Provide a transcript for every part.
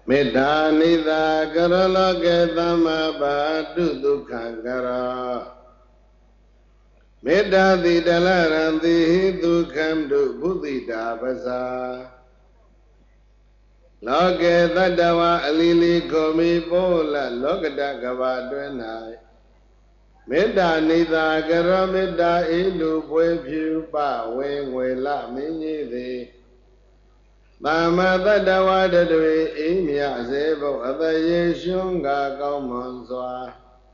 Metta nida karaloke tamma badu dukhankara Metta di dalaranti dukhandu buddhita pasa Loke tadawa alili komi pola lokata kava dwenai Metta nida kara metta ilu pwe pyu pa wengwela minyidi Tama tadawa dadwe imya sebo ataye shunga kaumanswa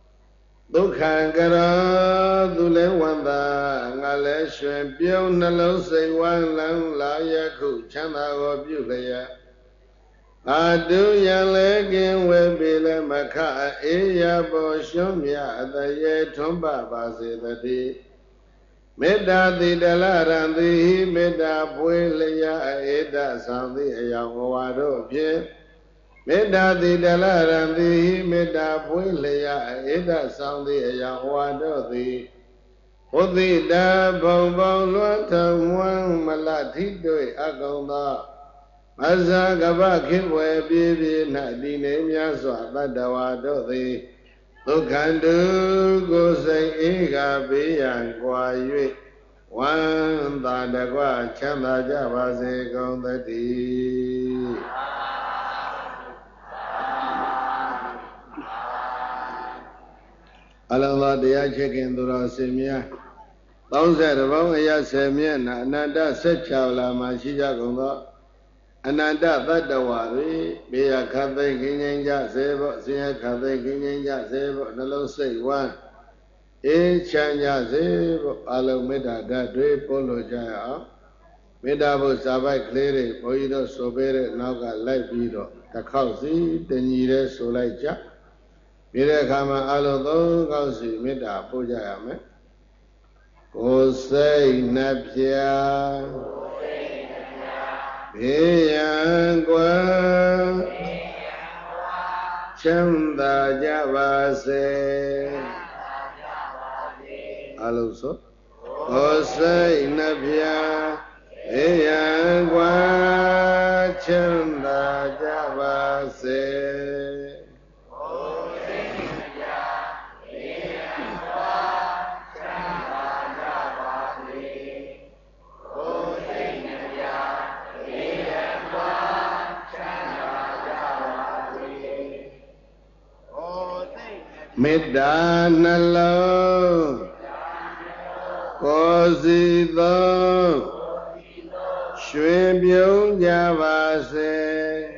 Dukhankara dule wanda ngale shwen pyau nalong sei wan lang la yakhu chanda go pyulaya Adu yale kin we bile makha eya bo shumya ataye thumba base tati Metta di dalaranti metta pwelaya eda santi ayang wado pye Metta di dalaranti metta pwelaya eda santi ayang wado di Uti da bong bong luan thang muang malati doi agongda Asa gaba kibwe bibi na di ne mya swa tadawa do di Dukhandu gosai ega biyan kwa yue Wan tanda kwa chanda java se gong tati Alamba daya chekin dura semya 30 bong aya semya na ananda setchaula ma shi ja gong do Ananda tadawa ri beya khathai kinyin ja sebo siya khathai kinyin ja sebo nalong sei wan chanya sebo along metta da dwe polo ja ao Metta bho sabai klee de bhoji do so pe de nauka lai pi do takhaw si tanyi de so lai ja Pi de kha ma along 3 kaw si metta po ja ya me Ko sai na phya Beyan kwa Chanda java se Along so Ko sai na phya Beyan kwa Chanda java se Metta nalong Ko si thong Shwen pyong java se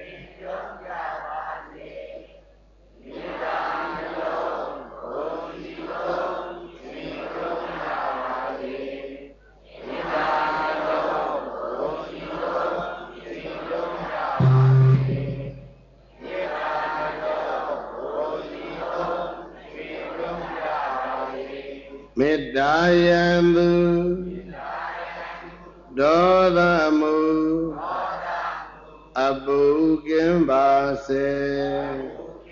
Metta yandu Dodha mu Abu kimba se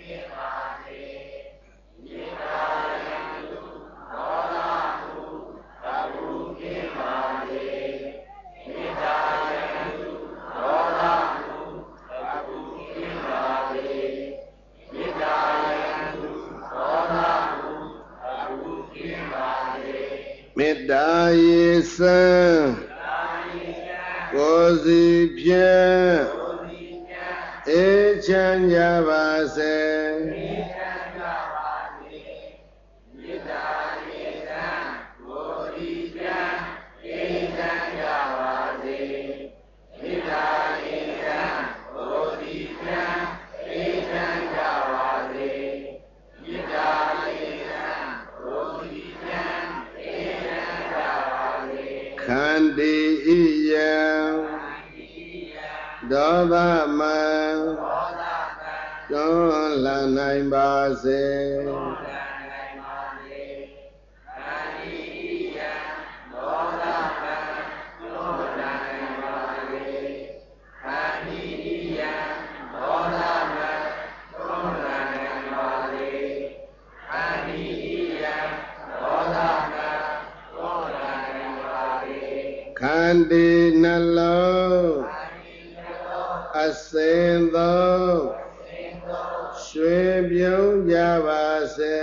Metta yisan Ko si phyan Echan java se Khandi iyam Dodha man Don la nai ba se Khandi nalong Asen thong ရွှေပြုံးကြပါစေ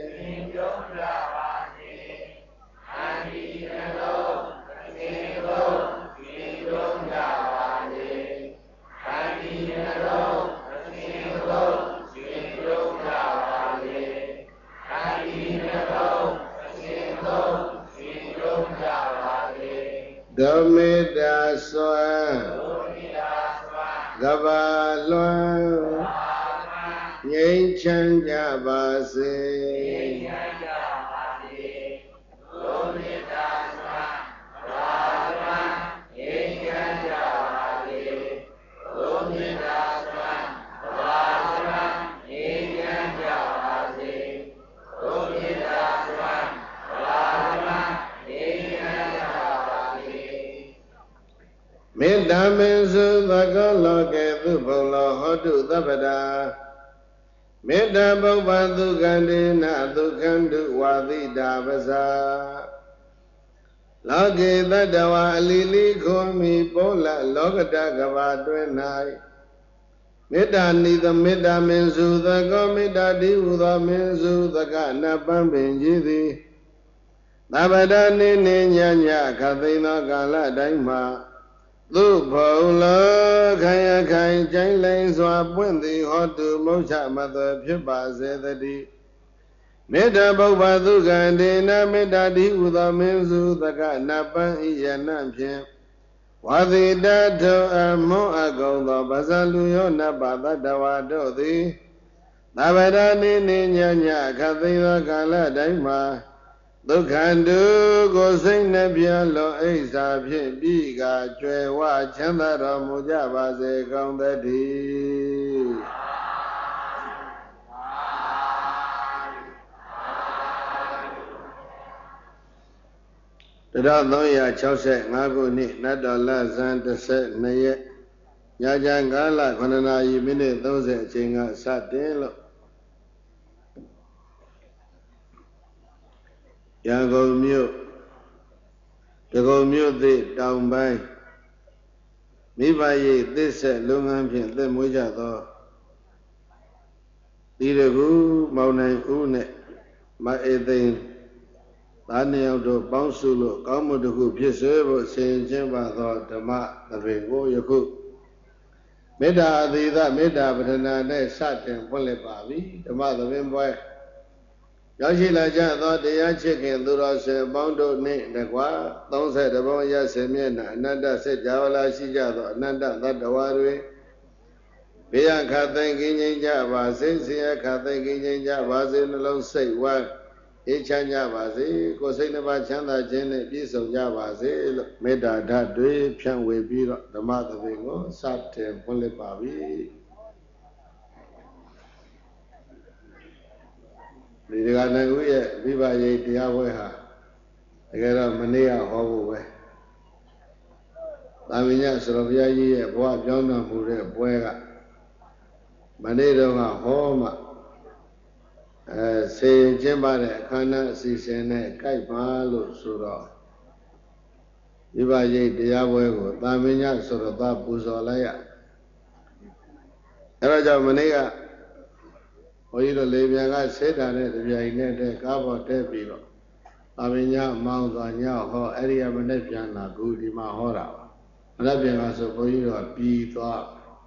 ဒုမေတ္တာစွမ်းကဘာလွန်ငြိမ်းချမ်းကြပါစေမေတ္တာမေစုသကောလောကေသူဘုံလောဟောတုသဗ္ဗတာမေတ္တာပုပ္ပဒုက္ခန္တေနဒုက္ခန္တုဝါသီတာပဇာလောကေတတ္တဝါအလီလီခောမိပောလလောကတကဘာတွင်၌မေတ္တာနိသမေတ္တာမေစုသကောမေတ္တာတိဟုသောမေစုသကနပံပင်ကြီးသည်သဗ္ဗတနေနေညညခသိန်သောကာလတိုင်းမှာသူဘုံလောခိုင်အခိုင်ကျိုင်းလိန်စွာပွင့်သည်ဟောတုမုတ်ချမသွယ်ဖြစ်ပါစေတည်းမေတ္တာပုပ္ပသုကံဒေနမေတ္တာတိဟုသောမင်းစုသကနပံဤယနဖြင့်ဝါသီတထုအမွန်အကုန်သောပဇာလူယောနပသတ္တဝါတို့သည်သဗ္ဗရနေနေညညခသိန်သောကာလတိုင်းမှာဒုက္ခန္တုကိုစိတ်နှပြလောအိစ္ဆာဖြင့်ပြီးကကျွယ်ဝချမ်းသာတော်မူကြပါစေကောင်းသတည်း1365ခုနှစ်နတ်တော်လဇန်12ရက်ညချမ်းကာလ9နာရီမိနစ်30အချိန်ကစတင်လို့ရန်ကုန်မြို့ဒဂုံမြို့သည့်တောင်ပိုင်းမိဘရိပ်သစ်ဆက်လုပ်ငန်းဖြင့်သက်မွေးကြသောဒီတကူမောင်နိုင်ဦးနဲ့မအေသိန်းသားနှစ်ယောက်တို့ပေါင်းစုလို့ကောင်းမှုတစ်ခုဖြစ်စေဖို့ဆင်ခြင်ပါသောဓမ္မသဘင်ကိုယခုမေတ္တာအသီသမေတ္တာပဋ္ဌာနာနဲ့စတင်ဖွင့်လှစ်ပါပြီဓမ္မသဘင်ပွဲရောက်ရှိလာကြသောတရားချစ်ခင်သူတော်စင်အပေါင်းတို့နှင့်တကွာ30ဘုံရစေမျက်နှာအနတ္တစိတ်ကြဝလာရှိကြသောအနတ္တသတ္တဝါတွေဘေးရခသိင်္ဂင်းငြိမ်းကြပါစေဆင်းရဲခသိင်္ဂင်းငြိမ်းကြပါစေနှလုံးစိတ်ဝမ်းအေးချမ်းကြပါစေကိုယ်စိတ်နှပါချမ်းသာခြင်းနဲ့ပြည့်စုံကြပါစေလို့မေတ္တာဓာတ်တွေဖြန့်ဝေပြီးတော့ဓမ္မသဘင်ကိုစတင်ဖွင့်လှစ်ပါပြီဒီကနေ့ဦးရဲ့မိဘရိပ်တရားပွဲဟာတကယ်တော့မနေ့ကဟောဖို့ပဲသာမညဆရာဘုရားကြီးရဲ့ဘဝပြောင်းတော်မူတဲ့ပွဲကမနေ့တော့ကဟောမှဆေကျင်းပါတဲ့အခမ်းအနားအစီအစဉ်နဲ့ကြိုက်ပါလို့ဆိုတော့မိဘရိပ်တရားပွဲကိုသာမညဆိုတော့သာပူဇော်လိုက်ရအဲဒါကြောင့်မနေ့ကဘုန်းကြီးတို့လေပြန်ကဆေးတာနဲ့တပြိုင်နဲ့တည်းကားပေါ်တက်ပြီးတော့သာမညမောင်းသွားညဟောအဲ့ဒီကမနေ့ပြန်လာခုဒီမှာဟောတာပါမနေ့ပြန်ကဆိုဘုန်းကြီးတို့ပြီးသွား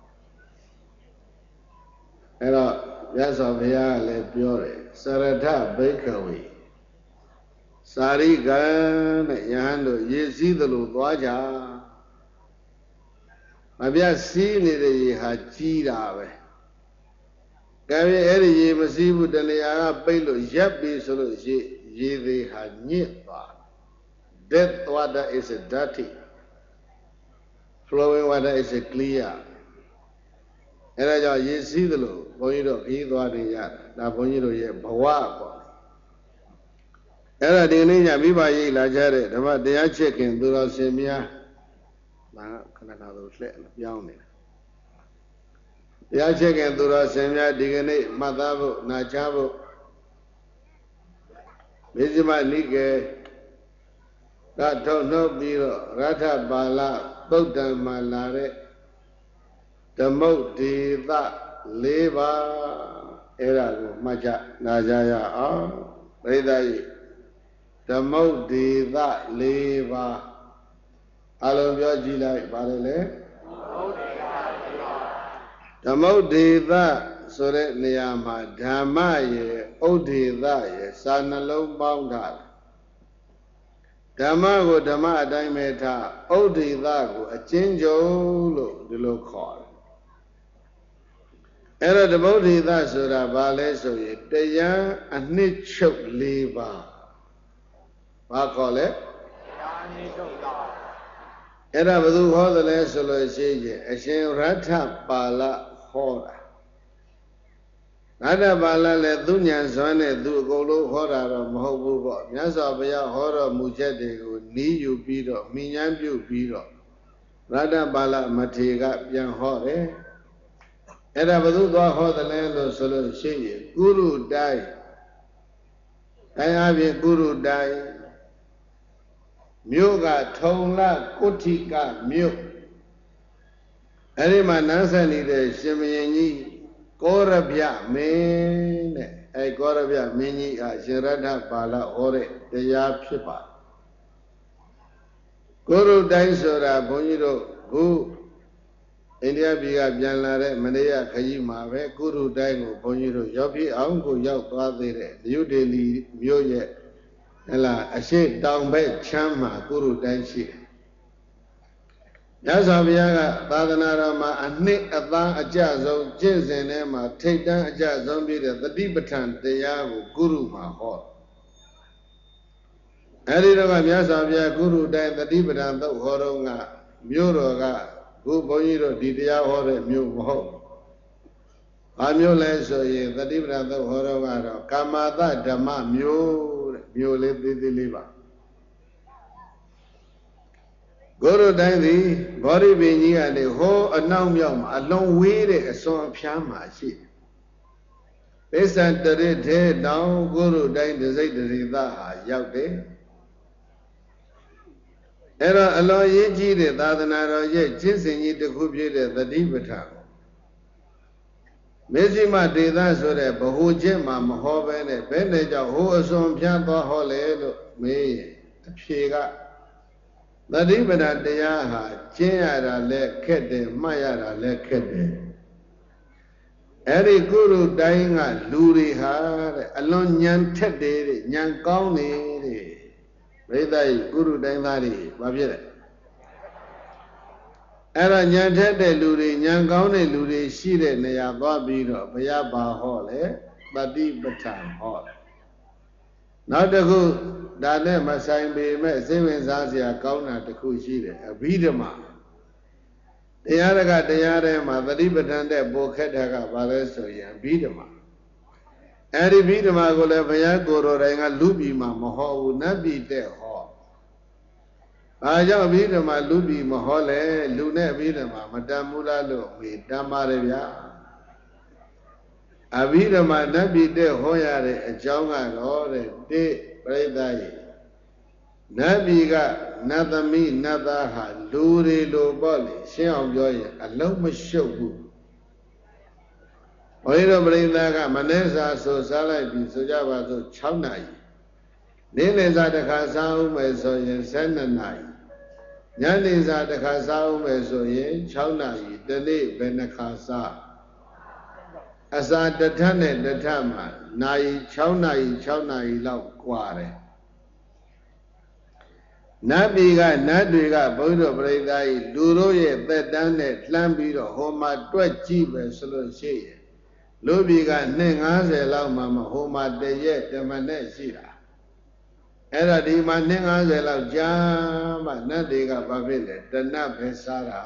အဲ့တော့မြတ်စွာဘုရားကလည်းပြောတယ်စရထဘိက္ခဝေစာရိကံနဲ့ယဟန်တို့ရည်စည်းသလိုသွားကြမပြတ်စီးနေတဲ့ရေဟာကြီးတာပဲကဲအဲ့ဒီရေမစည်းဘူးတနေရာကပိတ်လို့ရပ်ပြီးဆိုလို့ရေသေးဟာညစ်သွား Dead water is dirty flowing water is clear အဲ့ဒါကြောင့်ရေစည်းသလိုဘုန်းကြီးတို့ခီးသွားနေရတာဒါဘုန်းကြီးတို့ရဲ့ဘဝပေါ့အဲ့ဒါဒီနေ့ညမိဘရိပ်လာကြတဲ့ဓမ္မတရားချစ်ခင်သူတော်စင်များဒါခဏခဏတို့လှည့်ပြောင်းနေတာတရားချစ်ခင်သူတော်စင်များဒီကနေ့မှတ်သားဖို့နာကြားဖို့မေဇိမနိကေကထုတ်နှုတ်ပြီးတော့ရထပါဠသုတ်တံမှာလာတဲ့ဓမ္မုတ်ဒေသ၄ပါးအဲ့ဒါကိုမှတ်ကြနာကြရအောင်ပရိသတ်ကြီးဓမ္မုတ်ဒေသ၄ပါးအလုံးပြောကြည့်လိုက်ပါလေလေဓမ္မုတ်ဒေသဆိုတဲ့နေရာမှာဓမ္မရဲ့ဥဒေသရဲ့စာနှလုံးပေါင်းထားဓမ္မကိုဓမ္မအတိုင်းပဲထားဥဒေသကိုအကျဉ်းချုပ်လို့ဒီလိုခေါ်တယ်အဲ့တော့ဓမ္မုတ်ဒေသဆိုတာဘာလဲဆိုရင်တရားအနှစ်ချုပ်၄ပါးဘာခေါ်လဲတရားအနှစ်ချုပ်ပါအဲ့ဒါဘယ်သူဟောသလဲဆိုလို့ရှိရင်အရှင်ရထပါဠဟောတာရထပါဠလည်းသူဉာဏ်စွမ်းနဲ့သူအကုန်လုံးဟောတာတော့မဟုတ်ဘူးပေါ့မြတ်စွာဘုရားဟောတော်မူချက်တွေကိုနီးယူပြီးတော့မိညာပြုပြီးတော့ရထပါဠမထေရကပြန်ဟောတယ်အဲ့ဒါဘယ်သူသွားဟောသလဲလို့ဆိုလို့ရှိရင်ကုရုတိုင်းအပြင်ကုရုတိုင်းမြို့ကထုံလကုဋ္ဌိကမြို့အဲ့ဒီမှာနန်းဆက်နေတဲ့ရှင်ဘုရင်ကြီးကောရဗျမင်းတဲ့အဲ့ကောရဗျမင်းကြီးဟာရှင်ရထပါဠဟောတဲ့တရားဖြစ်ပါကိုရုတိုင်းဆိုတာဘုန်းကြီးတို့ခုအိန္ဒိယပြည်ကပြန်လာတဲ့မနေ့ကခရီးမှာပဲကုရုတိုင်းကိုဘုန်းကြီးတို့ရောက်ပြီးအောင်ကိုရောက်သွားသေးတယ်နယူးဒေလီမြို့ရဲ့ဟဲ့လားအရှိတောင်ဘက်ချမ်းမှာကုရုတိုင်းရှိတယ်မြတ်စွာဘုရားကသာသနာတော်မှာအနှစ်အသားအကျဆုံးကျင့်စဉ်ထဲမှာထိတ်တန်းအကျဆုံးပြည့်တဲ့သတိပဋ္ဌာန်တရားကိုကုရုမှာဟောအဲဒီတော့ကမြတ်စွာဘုရားကုရုတိုင်းသတိပဋ္ဌာန်သုတ်ဟောတော့ကမြို့တော်ကခုဘုန်းကြီးတို့ဒီတရားဟောတဲ့မြို့မဟုတ်ဘာမြို့လဲဆိုရင်သတိပဋ္ဌာန်သုတ်ဟောတော့ကတော့ကာမတဓမ္မမြို့တဲ့မြို့လေးသေးသေးလေးပါကိုရုတိုင်းသည်ဘောဓိပင်ကြီးကနေဟောအနောက်မြောက်မှာအလွန်ဝေးတဲ့အစွန်အဖျားမှာရှိတယ်။ပိဿံတရစ်ထဲတောင်ကိုရုတိုင်းတစိတ်တရီသားဟာရောက်တယ်။အဲ့တော့အလွန်ရေးကြီးတဲ့သာသနာတော်ရဲ့ကျင့်စဉ်ကြီးတစ်ခုဖြစ်တဲ့သတိပဋ္ဌာန်မေဇိမဒေသဆိုတဲ့ဗဟုချက်မှာမဟောဘဲနဲ့ဘယ်နဲ့ကြောင့်ဟိုအစွန်ဖျားသွားဟောလဲလို့မေးရင်အဖြေကသတိပဋ္ဌာန်တရားဟာကျင့်ရတာလည်းခက်တယ်မှတ်ရတာလည်းခက်တယ်အဲ့ဒီကုရုတိုင်းကလူတွေဟာတဲ့အလွန်ဉာဏ်ထက်တယ်တဲ့ဉာဏ်ကောင်းတယ်တဲ့ဘိသိက်ကုရုတိုင်းသားတွေဘာဖြစ်လဲအဲ့ဒါဉာဏ်ထက်တဲ့လူတွေဉာဏ်ကောင်းတဲ့လူတွေရှိတဲ့နေရာသွားပြီးတော့ဘုရားဘာဟောလဲသတိပဋ္ဌာန်ဟောတယ်နောက်တစ်ခုဒါနဲ့မဆိုင်ပေမဲ့စိတ်ဝင်စားစရာကောင်းတာတစ်ခုရှိတယ်အဘိဓမ္မာတရားတကတရားထဲမှာသတိပဋ္ဌာန်တဲ့ပိုခက်တာကဘာလဲဆိုရင်အဘိဓမ္မာအဲ့ဒီအဘိဓမ္မာကိုလည်းဘုရားကိုယ်တော်တိုင်ကလူပြည်မှာမဟောဘူးနတ်ပြည်တဲ့ဟောဘာကြောင့်အဘိဓမ္မာလူပြည်မဟောလဲလူနဲ့အဘိဓမ္မာမတန်ဘူးလားလို့မေးတမ်းပါတယ်ဗျာအဘိဓမ္မာနတ်ပြည်တဲ့ဟောရတဲ့အကြောင်းကတော့တဲ့တိပရိသတ်ရေနတ်ပြည်ကနတ်သမီးနတ်သားဟာလူတွေလိုပေါ့လေရှင်းအောင်ပြောရင်အလုံးမရှုပ်ဘူးဘုရားပရိသတ်ကမနေ့စာဆိုစားလိုက်ပြီဆိုကြပါစို့6နာရီနေ့လည်စာတစ်ခါစားဦးမယ်ဆိုရင်12နာရီညနေစာတစ်ခါစားဦးမယ်ဆိုရင်6နာရီတနေ့ဘယ်နှခါစားအစာတစ်ထပ်နဲ့တစ်ထပ်မှာနာရီ6နာရီ6နာရီလောက်กว่าတယ်နတ်ပြည်ကနတ်တွေကဘုရားပရိသတ်ကြီးလူတို့ရဲ့သက်တမ်းနဲ့လှမ်းပြီးတော့ဟိုမှာတွက်ကြည့်ပဲဆိုလို့ရှိရင်လူပြည်က250လောက်မှမဟိုမှာတရက်တမနဲ့ရှိတာအဲ့ဒါဒီမှာ250လောက်ကြာမှနတ်တွေကဘာဖြစ်လဲတဏှတ်ပဲစားတာ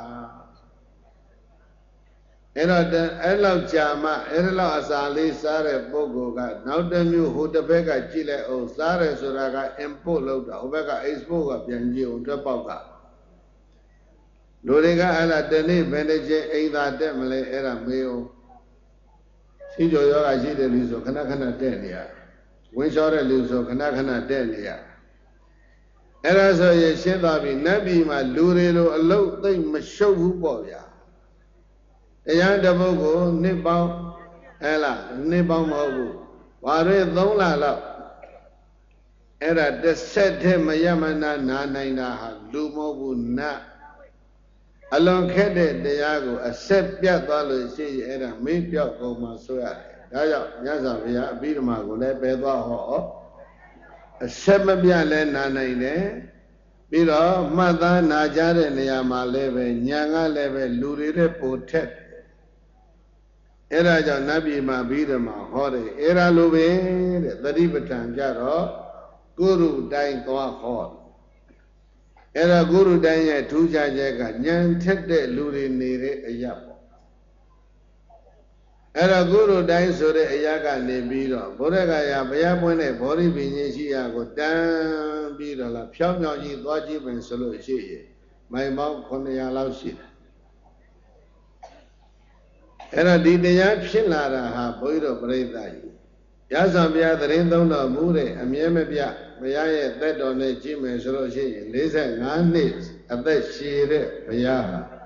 အဲ့တော့အဲ့လောက်ကြာမှအဲ့လောက်အစာလေးစားတဲ့ပုဂ္ဂိုလ်ကနောက်တစ်မျိုးဟိုတစ်ဘက်ကကြည့်လိုက်အောင်စားတယ်ဆိုတာက import လုပ်တာဟိုဘက်က export ကပြန်ကြည့်အောင်တွက်ပေါက်ကလူတွေကအဲ့ဒါတနေ့ဘယ်နှချိန်အိမ်သာတက်မလဲအဲ့ဒါမေးအောင်ရှိကြောယောဂရှိတဲ့လူဆိုခဏခဏတက်နေရဝင်းလျှောတဲ့လူဆိုခဏခဏတက်နေရအဲ့ဒါဆိုရင်ရှင်းသွားပြီနတ်ပြည်မှာလူတွေလိုအလုတ်သိမ့်မရှုပ်ဘူးပေါ့ဗျာတရားတစ်ပုဒ်ကိုနှစ်ပေါင်း là nếp bóng màu bù và rồi tống là lọc ấy là đất xét thêm mà yam na này na ha lu màu bù na alon khét để ya của xét biết đó là gì ấy là mấy biết của mà soi đó giờ nhớ rằng bây giờ biết mà của này bé đó họ xét mà biết lên na này nè bây giờ mà ta na cha để này mà lấy về nhà ngã lấy về lù đi để bổ thét ấy là cho nabi mà biết mà họ đấy ấy là lù về để ta đi bắt thằng cha đó guru đại toa họ ấy là guru đại nhà thu cha cha cả nhân thét để lù đi nề để ấy à ấy là guru đại số để ấy cả nề biết rồi bố đây cái ya bây giờ bữa nay bố đi bên nhà chị ya có đan biết rồi là phiêu nhau gì toa chỉ bên số lối chị mày bảo con nhà lao xịt ấy là đi đây ya phiền là ha bố rồi bơi tay ya sao bây giờ đến đâu nó mua đấy em nhớ mấy bây giờ ye tết đó này chỉ mấy số lối chị lấy ra ngàn nít tết xí đấy bây giờ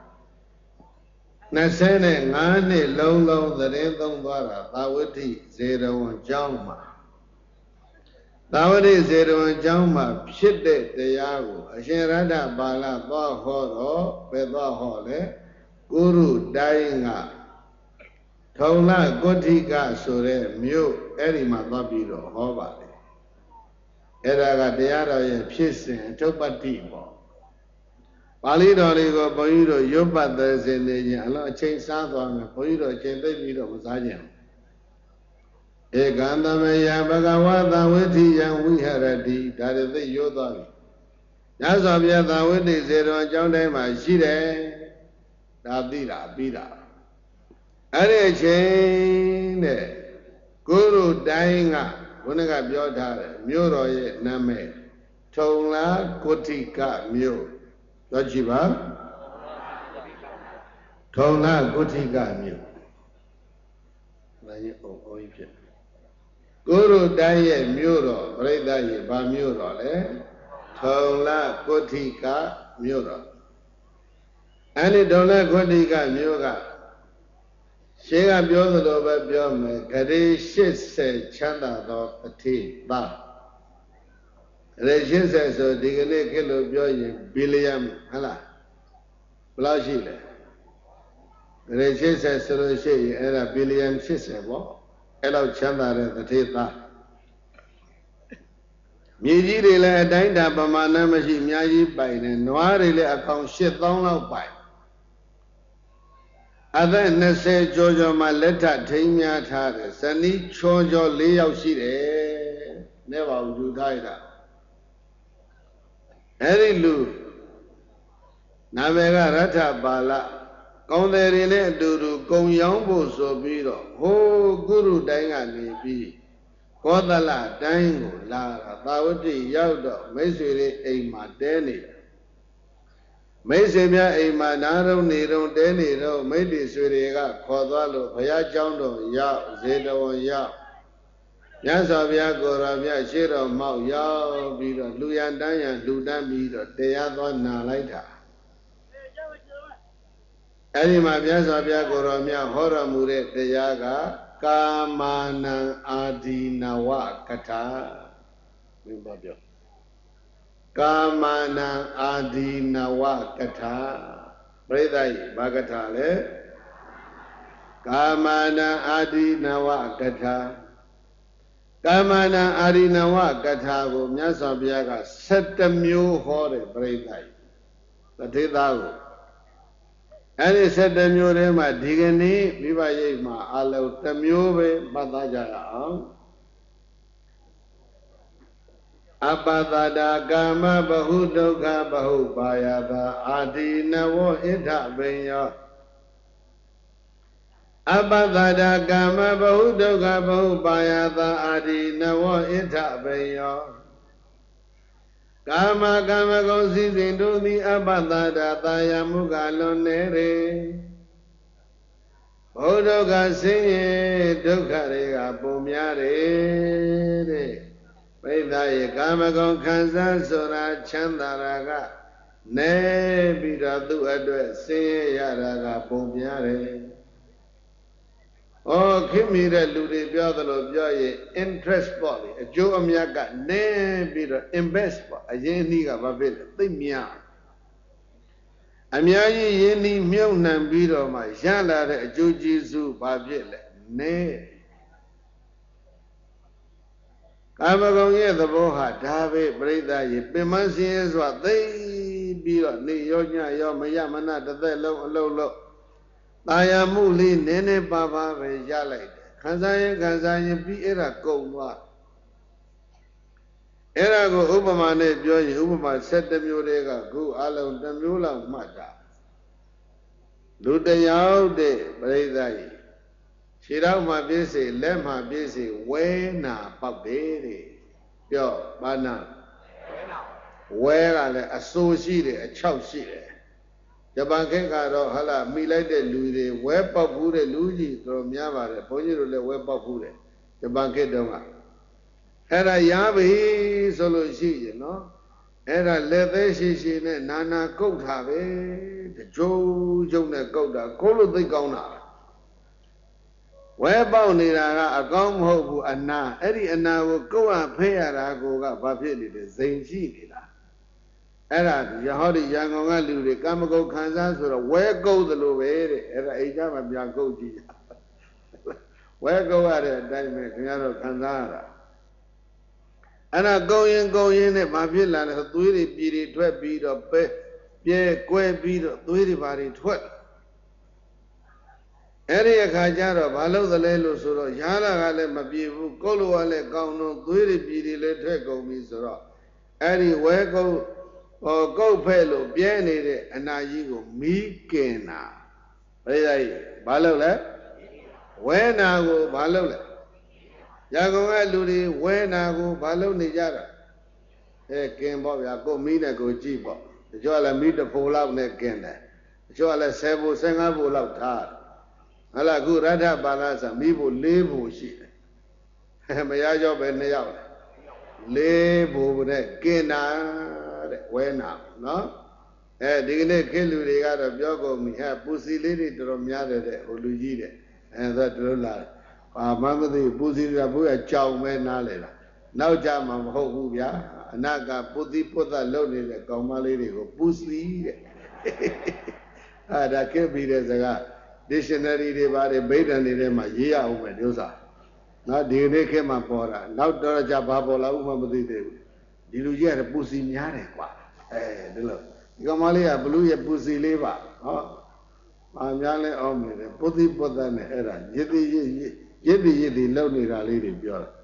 nè xe này ngàn nít lâu lâu đến đâu đó là tao với thị dễ đâu chóng mà tao với dễ đâu chóng mà biết đấy để ya của xin ra đã bà la to ho đó bé to ho đấy guru đại ngạ thông là có thị cả số đấy miêu ấy mà to bị rồi ho bà đấy ấy là cái để ya rồi biết sinh chốt bắt đi bỏ Pali đó đi có bao nhiêu rồi giúp bắt được sinh này nhỉ nó trên sáng đó mà bao nhiêu rồi trên đây đi rồi một giá nhỉ Ekandamaya Bhagavata Vitiyam Viharatiဒါတွေသိရိုးသွားပြီ။ညဇောပြသာဝိတ္တိစေတော်အကြောင်းတိုင်းမှာရှိတယ်။ဒါသိတာပြီးတာ။အဲ့ဒီအချိန်တဲ့ကုရုတိုင်းကဘုန်းကပြောထားတယ်မြို့တော်ရဲ့နာမည်ထုံလားကုဋ္ဌိကမြို့ပြောကြည့်ပါထုံလားကုဋ္ဌိကမြို့လည်းအိုးဖြစ်ကုရုတိုင်းရဲ့မြို့တော်ပြိဿရဲ့ဗာမြို့တော်လေထုံလကုဋ္ဌိကမြို့တော်အဲ့ဒီထုံလကုဋ္ဌိကမြို့ကရှင်းကပြောသလိုပဲပြောမယ်ဂရေ80ချမ်းသာသောအထေသားဂရေ80ဆိုဒီကနေ့ခေတ်လို့ပြောရင်ဘီလီယံဟုတ်လားဘယ်လောက်ရှိလဲဂရေ80ဆိုလို့ရှိရင်အဲ့ဒါဘီလီယံ80ပေါ့အဲ့လောက်ချမ်းသာတဲ့တထေသားမြေကြီးတွေလည်းအတိုင်းတာပမာဏမရှိအများကြီးပိုင်တယ်နွားတွေလည်းအကောင်8000လောက်ပိုင်အသက်20ကျော်ကျော်မှလက်ထထိမ်းများထားတယ်ဇနီးချောကျော်4ယောက်ရှိတယ်နဲ့ပါဘူးယူထားရတာအဲ့ဒီလူနာမည်ကရထပါဠကောင်းတယ်တွေနဲ့အတူတူကုံရောင်းဖို့ဆိုပြီးတော့ဟိုးကုရုတိုင်းကနေပြီးကောသလတိုင်းကိုလာတာသာဝတိရောက်တော့မိတ်ဆွေတွေအိမ်မှာတဲနေတယ်မိတ်ဆွေများအိမ်မှာနားရုံနေရုံတဲနေတော့မိတ်တွေဆွေတွေကခေါ်သွားလို့ဘုရားကျောင်းတော်ရောက်ဇေတဝန်ရောက်မြတ်စွာဘုရားကိုယ်တော်မြတ်ရှေ့တော်မောက်ရောက်ပြီးတော့လူရန်တန်းရန်လူတန်းပြီးတော့တရားသွားနာလိုက်တာအဲ့ဒီမှာမြတ်စွာဘုရားကိုယ်တော်မြတ်ဟောတော်မူတဲ့တရားကကာမာနံအာဒီနဝကထာဘယ်မှာပြောကာမာနံအာဒီနဝကထာပရိသတ်ဘာကထာလဲကာမာနံအာဒီနဝကထာကာမာနံအာဒီနဝကထာကိုမြတ်စွာဘုရားက7မျိုးဟောတယ်ပရိသတ်တထေသားကိုအဲ့ဒီ7မျိုးထဲမှာဒီကနေ့မိဘရိပ်မှာအလုံး1မျိုးပဲမှတ်သားကြရအောင်အပတတာကာမဘဟုဒုက္ခဘဟုပါယတာအာဒီနဝဣဋ္ဌပင်ယောအပတတာကာမဘဟုဒုက္ခဘဟုပါယတာအာဒီနဝဣဋ္ဌပင်ယောကာမကာမဂုဏ်စည်းစိမ်တို့သည်အပ္ပတ္တာတာယာမှုကလွန်နေရေဘုဒ္ဓကဆင်းရဲဒုက္ခတွေကပုံများတယ်တဲ့ပိဿရဲ့ကာမဂုဏ်ခံစားဆိုတာချမ်းသာတာကနေပြီးတော့သူ့အတွက်ဆင်းရဲရတာကပုံများတယ်ဩခိမိတဲ့လူတွေပြောသလိုပြောရင် interest ပေါ့လေအကျိုးအမြတ်ကနည်းပြီးတော့ invest ပေါ့အရင်းအနှီးကဘာဖြစ်လဲသိများအများကြီးရင်းနှီးမြုပ်နှံပြီးတော့မှရလာတဲ့အကျိုးကျေးဇူးဘာဖြစ်လဲနည်းကာမဂုဏ်ရဲ့သဘောဟာဒါပဲပြိဿရေပင်မစင်းရဲစွာသိပြီးတော့နေရောညရောမရမနာတစ်သက်လုံးအလုံးလုံးတာယာမှုလေးနည်းနည်းပါးပါးပဲရလိုက်တယ်ခံစားရင်ပြီးအဲ့ဒါကုန်သွားအဲ့ဒါကိုဥပမာနဲ့ပြောရင်ဥပမာ7မျိုးတည်းကခုအလုံး1မျိုးလောက်မှတ်တာလူတယောက်တဲ့ပြိဿရေခြေထောက်မှာပြည့်စေလက်မှာပြည့်စေဝဲနာပေါက်တယ်တဲ့ပြောဘာနာဝဲကလည်းအစိုးရှိတယ်အချောက်ရှိတယ်ဂျပန်ခေတ်ကတော့ဟာလာမိလိုက်တဲ့လူတွေဝဲပေါက်ဘူးတဲ့လူကြီးတော်များပါတယ်ဘုန်းကြီးတို့လည်းဝဲပေါက်ဘူးတယ်ဂျပန်ခေတ်တုန်းကအဲ့ဒါရပြီဆိုလို့ရှိရင်နော်အဲ့ဒါလက်သေးရှိနဲ့နာနာကုတ်တာပဲတကြိုးနဲ့ကုတ်တာကိုလို့သိကောင်းတာဝဲပေါက်နေတာကအကောင်းမဟုတ်ဘူးအနာအဲ့ဒီအနာကိုကုတ်ရဖဲရတာကိုကဘာဖြစ်နေလဲဇိမ်ရှိနေတာအဲ့ဒါရဟောဒီရန်ကုန်ကလူတွေကာမဂုဏ်ခံစားဆိုတော့ဝဲကုတ်သလိုပဲတဲ့အဲ့ဒါအိမ်ကြမှာပြန်ကုတ်ကြည့်ဝဲကုတ်ရတဲ့အတိုင်းပဲခင်ဗျားတို့ခံစားရတာအဲ့ဒါကုတ်ရင်နဲ့ဘာဖြစ်လာလဲဆိုသွေးတွေပြည်တွေထွက်ပြီးတော့ပဲပြဲကွဲပြီးတော့သွေးတွေဘာတွေထွက်အဲ့ဒီအခါကျတော့ဘာလို့သလဲလို့ဆိုတော့ရားလာကလည်းမပြေဘူးကုတ်လို့ကလည်းကောင်းတော့သွေးတွေပြည်တွေလည်းထွက်ကုန်ပြီဆိုတော့အဲ့ဒီဝဲကုတ်ကုတ်ဖဲ့လို့ပြဲနေတဲ့အနာကြီးကိုမီးကင်တာဘယ်လိုလဲဘာလို့လဲဝဲနာကိုဘာလို့လဲရကုန်ကလူတွေဝဲနာကိုဘာလို့နေကြတာကင်ပေါ့ဗျာကိုမီးနဲ့ကိုကြည့်ပေါ့တချို့ကလည်းမီးတစ်ဖိုလောက်နဲ့ကင်တယ်တချို့ကလည်း10ဖို15ဖိုလောက်ထားဟလာခုရထပါဠိဆိုမိဖို့4ဖို့ရှိတယ်မရကြောပဲ2ယောက်4ဖို့နဲ့ကင်တာတဲ့ဝဲနာနော်ဒီကနေ့ခေတ်လူတွေကတော့ပြောကုန်ပြီပူစီလေးတွေတော်တော်များတယ်တဲ့ဟိုလူကြီးတဲ့ဆိုတို့လာဘာမှမသိပူစီကဘုရားကြောင်ပဲနားလေလားနောက်ကြမှာမဟုတ်ဘူးဗျာအနာကပုတိပုသလုံနေတဲ့ကောင်မလေးတွေကိုပူစီတဲ့ဒါခေတ်ပြီးတဲ့စကားdictionary တွေပါတယ်ဗိဓံတွေထဲမှာရေးရအောင်ပဲဒီဥစ္စာနော်ဒီနေ့ခေတ်မှာပေါ်တာနောက်တော့ကြဘာပေါ်လာဥမှမသိသေးဘူးဒီလူကြီးကပူစီများတယ်ကွာဒီလိုဒီကောင်မလေးကဘလူးရဲ့ပူစီလေးပါဟောအများလဲအောင်နေတယ်ပုသိပုသနဲ့အဲ့ဒါရစ်တိလုံနေတာလေးတွေပြောတာ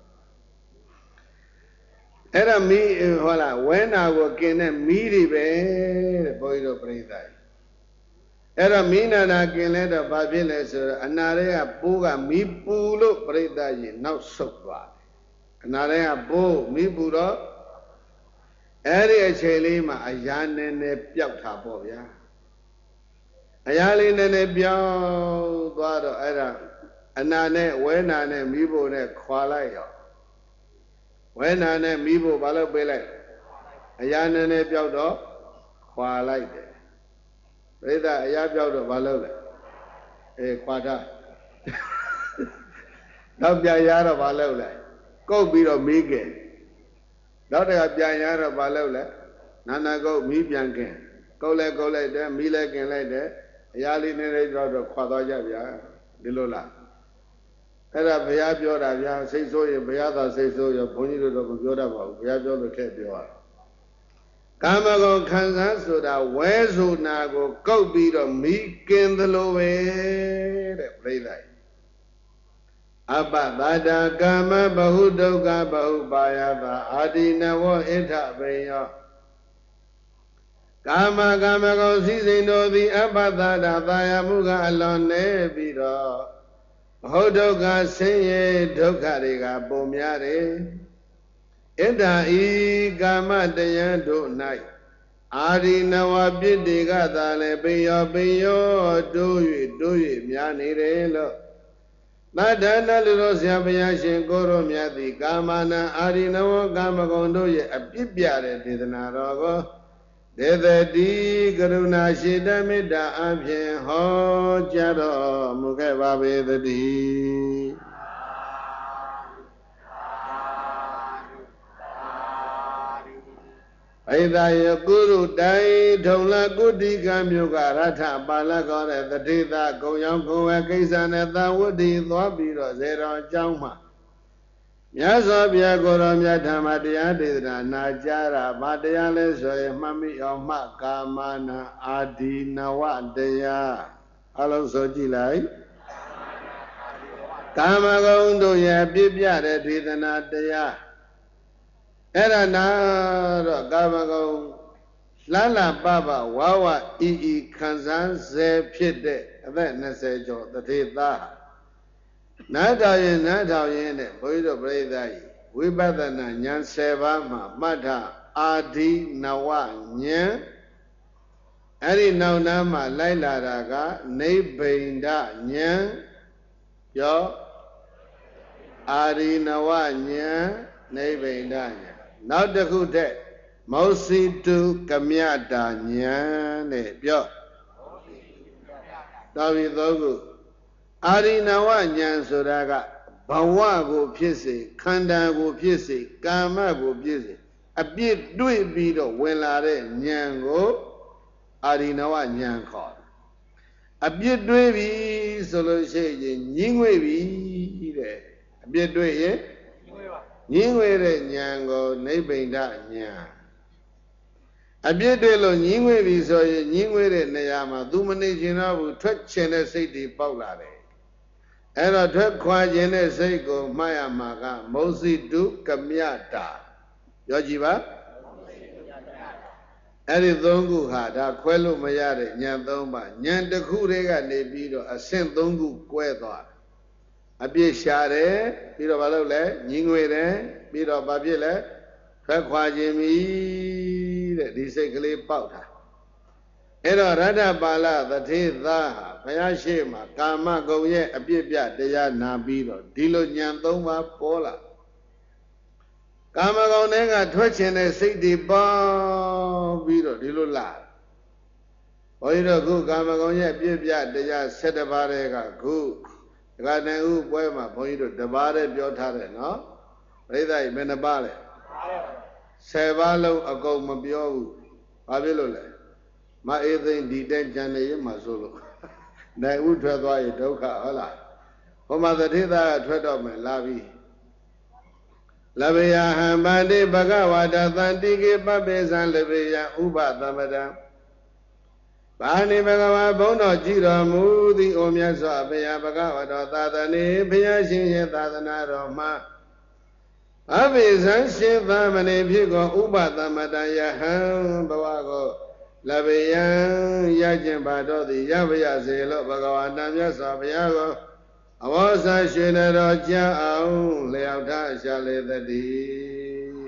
အဲ့ဒါမီးဟောလားဝဲနာကိုกินတဲ့မီးတွေပဲတဲ့ဘုန်းကြီးတို့ပြိဿကြီးအဲ့တော့မီးနာနာกินလဲတော့ဘာဖြစ်လဲဆိုတော့အနာတွေကပိုးကမီးပူလို့ပြိဿကြီးနောက်ဆုတ်သွားတယ်အနာတွေကပိုးမီးပူတော့အဲ့ဒီအချိန်လေးမှာအရာနည်းနည်းပျောက်တာပေါ့ဗျာအရာလေးနည်းနည်းပြောင်းသွားတော့အဲ့ဒါအနာနဲ့ဝဲနာနဲ့မီးဖို့နဲ့ခွာလိုက်ရောဝဲနာနဲ့မီးဖို့ဘာလို့ပေးလိုက်အရာနည်းနည်းပြောက်တော့ခွာလိုက်တယ်ပြိဿအရာပြောက်တော့ဘာလို့လဲခွာထားနောက်ပြန်ရတော့ဘာလို့လဲကုတ်ပြီးတော့မီးကဲနောက်တခါပြန်ရတော့ဘာလို့လဲနာနာကုတ်မီးပြန်ကဲကုတ်လိုက်တယ်မီးလည်းကင်လိုက်တယ်အရာလေးနည်းနည်းတော့ခွာသွားကြဗျာဒီလိုလားအဲ့ဒါဘုရားပြောတာဗျာစိတ်ဆိုးရင်ဘုရားသာစိတ်ဆိုးရဘုန်းကြီးတို့တော့မပြောတတ်ပါဘူးဘုရားပြောလို့ထည့်ပြောရကာမဂုဏ်ခံစားဆိုတာဝဲဆိုနာကိုကုတ်ပြီးတော့မိကင်သလိုပဲတဲ့ပြိဿကြီးအပတ္တာကာမဘဟုဒုက္ခဘဟုပါယတာအာဒီနဝဣထဘေယောကာမဂုဏ်စည်းစိမ်တို့သည်အပတ္တာသာယာမှုကအလွန်နေပြီးတော့ဘဟုဒုက္ခဆင်းရဲဒုက္ခတွေကပုံများတယ်ဣဒ္ဓဤကာမတရားတို့၌အာရိနဝပြစ်တွေကသာလည်းပိယောတိုး၍များနေတယ်လို့သတ္တနလူတော်ဆရာဘုရားရှင်ကိုရောမြတ်သည်ကာမနာအာရိနဝကာမဂုဏ်တို့ရဲ့အပြစ်ပြတဲ့ဒေသနာတော်ကိုဒေသတိကရုဏာရှိတမေတ္တာအဖြင့်ဟောကြားတော်မူခဲ့ပါပေသတည်းဣဒယကုရုတိုင်ထုံလကုတိကမြို့ကရထပါဠကောတဲ့တတိသကုံရောင်ကုံဝဲကိစ္စနဲ့သံဝတ္တိသွားပြီးတော့ဇေတော်အကြောင်းမှာမြတ်စွာဘုရားကိုရောမြတ်ဓမ္မတရားဒေသနာနာကြားတာဘာတရားလဲဆိုရင်မှတ်မိအောင်မှကာမနာအာဒီနဝတရားအလုံးစုံကြည့်လိုက်ကာမဂုဏ်တို့ရဲ့ပြည့်ပြတဲ့ဒေသနာတရားအဲ့ဒါနာတော့ကာမဂုဏ်လှလပပဝါဝဤဤခံစားစေဖြစ်တဲ့အသက်20ကျော်တထေသားနားထောင်ရင်တဲ့ဘုန်းကြီးတို့ပြိဿကြီးဝိပဿနာဉာဏ်10ပါးမှာမှတ်ထားအာဒီနဝဉာဏ်အဲ့ဒီနောက်နားမှာလိုက်လာတာကနိဗ္ဗိန္ဒဉာဏ်ရောအာဒီနဝဉာဏ်နိဗ္ဗိန္ဒဉာဏ်နောက်တစ်ခုတည်းမောစီတုကမြတာဉာဏ်တဲ့ပြောတော်ပြီသုံးခုအာရိနဝဉာဏ်ဆိုတာကဘဝကိုဖြစ်စေခန္ဓာကိုဖြစ်စေကာမကိုဖြစ်စေအပြစ်တွေ့ပြီးတော့ဝင်လာတဲ့ဉာဏ်ကိုအာရိနဝဉာဏ်ခေါ်တယ်အပြစ်တွေ့ပြီဆိုလို့ရှိရင်ညှင်းငွေပြီတဲ့အပြစ်တွေ့ရင်ညှင်းငွေတဲ့ဉာဏ်ကိုနိဗ္ဗိန္ဒဉာဏ်အပြစ်တွေ့လို့ညှင်းငွေပြီဆိုရင်ညှင်းငွေတဲ့နေရာမှာသူမနေချင်တော့ဘူးထွက်ချင်တဲ့စိတ်တွေပေါက်လာတယ်အဲ့တော့ထွက်ခွာခြင်းတဲ့စိတ်ကိုမှတ်ရမှာကမௌစီတုကမြတာပြောကြည့်ပါအဲ့ဒီသုံးခုဟာဒါခွဲလို့မရတဲ့ဉာဏ်သုံးပါဉာဏ်တစ်ခုတည်းကနေပြီးတော့အဆင့်သုံးခုကွဲသွားအပြစ်ရှာတယ်ပြီးတော့ဘာလုပ်လဲညင်းငွေတယ်ပြီးတော့ဘာဖြစ်လဲထွက်ခွာခြင်းမီတဲ့ဒီစိတ်ကလေးပေါက်တာအဲ့တော့ရတ္တပါဠသထေသားဟာဘုရားရှိခိုးကာမဂုဏ်ရဲ့အပြစ်ပြတရားနာပြီးတော့ဒီလိုဉာဏ်သုံးပါးပေါ်လာကာမဂုဏ်တွေကထွက်ချင်တဲ့စိတ်တွေပေါက်ပြီးတော့ဒီလိုလာဘုန်းကြီးတို့ခုကာမဂုဏ်ရဲ့အပြစ်ပြတရား7ပါးတဲ့ကခုဒကာတန်ဥပွဲမှာဘုန်းကြီးတို့1ပါးတည်းပြောထားတယ်နော်ပြိဿကြီးဘယ်နှပါးလဲ10ပါးလုံးအကုန်မပြောဘူးဘာဖြစ်လို့လဲမအေးသိမ့်ဒီတဲ့ကြံနေရမှာဆိုလို့နိုင်ဥထွက်သွားရင်ဒုက္ခဟုတ်လားဟောမှာသတိသားကထွက်တော့မယ်လာပြီလဗေယဟံဗန္တိဘဂဝါဒသန္တိကေပပိသံလဗေယဥပသမတံဘာနိဘဂဝါဘုန်းတော်ကြည်တော်မူသည်အိုမြတ်စွာဘုရားဘဂဝါတော်သာသနေဘုရားရှင်ရဲ့သာသနာတော်မှာအဘိဇံရှင်သမဏေဖြစ်ကောဥပသမတံယဟံဘဝကိုလဗေယံရခြင်းပါတော့သည်ရပါရစေလို့ဘဂဝါတမြတ်စွာဘုရားကိုအဝေါစာရွှေတော်ကြာအောင်လျောက်ထားရှာလေသတည်း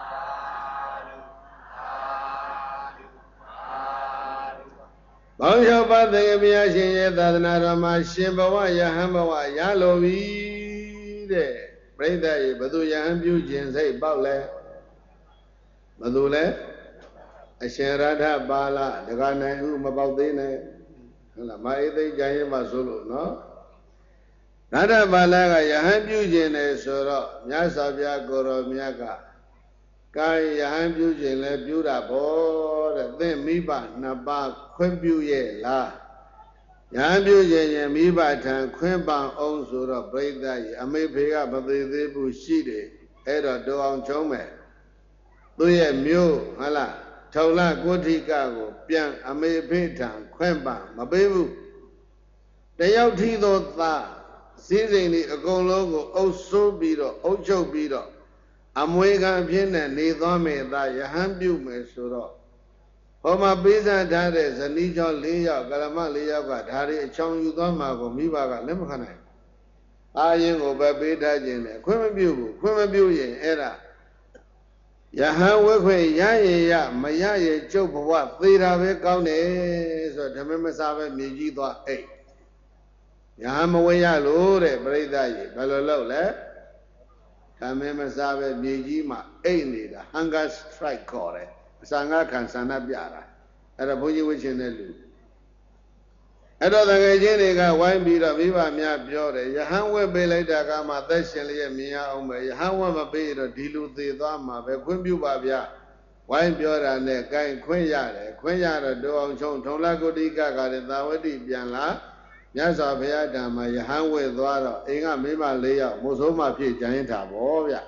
ဘောင်းရောက်ပါသေဘုရားရှင်ရဲ့သာသနာတော်မှာရှင်ဘဝယဟန်ဘဝရလိုပြီတဲ့ပြိဿရေဘသူယဟန်ပြုခြင်းစိတ်ပေါက်လဲဘသူလဲအရှင်ရထပါဠဒကာနိုင်ဥမပေါက်သေးနဲ့ဟုတ်လားမအေးသိကြရင်မှဆိုလို့နော်ရထပါဠကယဟန်ပြုခြင်းတယ်ဆိုတော့မြတ်စွာဘုရားကိုရောမြတ်ကကာယဟန်ပြုခြင်းလဲပြုတာပေါ့တဲ့သင်မိဘနှစ်ပါးခွင့်ပြုရဲ့လားယဟန်ပြုခြင်းရင်မိဘထံခွင့်ပန်အောင်ဆိုတော့ပြိဿကြီးအမေဖေကမသေးသေးဘူးရှိတယ်အဲ့တော့တောအောင်ချုံးမယ်သူ့ရဲ့မျိုးဟုတ်လားထုံလကိုဋ္ဌိကကိုပြန်အမေဖေထံခွင့်ပန်မပေးဘူးတယောက်ထီသောသားစည်းစိမ်ဒီအကုန်လုံးကိုအုပ်စိုးပြီးတော့အုပ်ချုပ်ပြီးတော့အမွေခံဖြစ်နေနေသွားမယ်သားယဟန်ပြုမယ်ဆိုတော့ဟောမှာပေးစထားတဲ့ဇနီးကျော်4ယောက်ကရမ4ယောက်ကဒါတွေအချောင်ယူသွားမှာကိုမိဘကလက်မခံနိုင်အာရင်ကိုပဲပေးထားခြင်းနဲ့ခွင့်မပြုဘူးခွင့်မပြုရင်အဲ့ဒါယဟန်ဝဲခွေရရင်ရမရရင်ကျုပ်ဘဝသေတာပဲကောင်းတယ်ဆိုတော့ဓမ္မမစားပဲမြေကြီးသွားအိတ်ယဟန်မဝဲရလို့တဲ့ပြိဿကြီးဘယ်လိုလုပ်လဲဓမ္မမစားပဲမြေကြီးမှာအိတ်နေတာ hunger strike ခေါ်တယ် Sanga can sana biara. At a boy which in the loop. I don't think I wine beat a viva mia biore. Yahan will be like the gama, that's a mia ome. Yahan will be a dilu the dama, but quimbu babia. Wine biora and the guy Quenya, do on Chon, Tolago di Gaga, and Dawadi Bianla. Yes, I've heard my Yahan with Dwara, Inga Mima Lea, Mosoma Pi, Gianta, Bovia.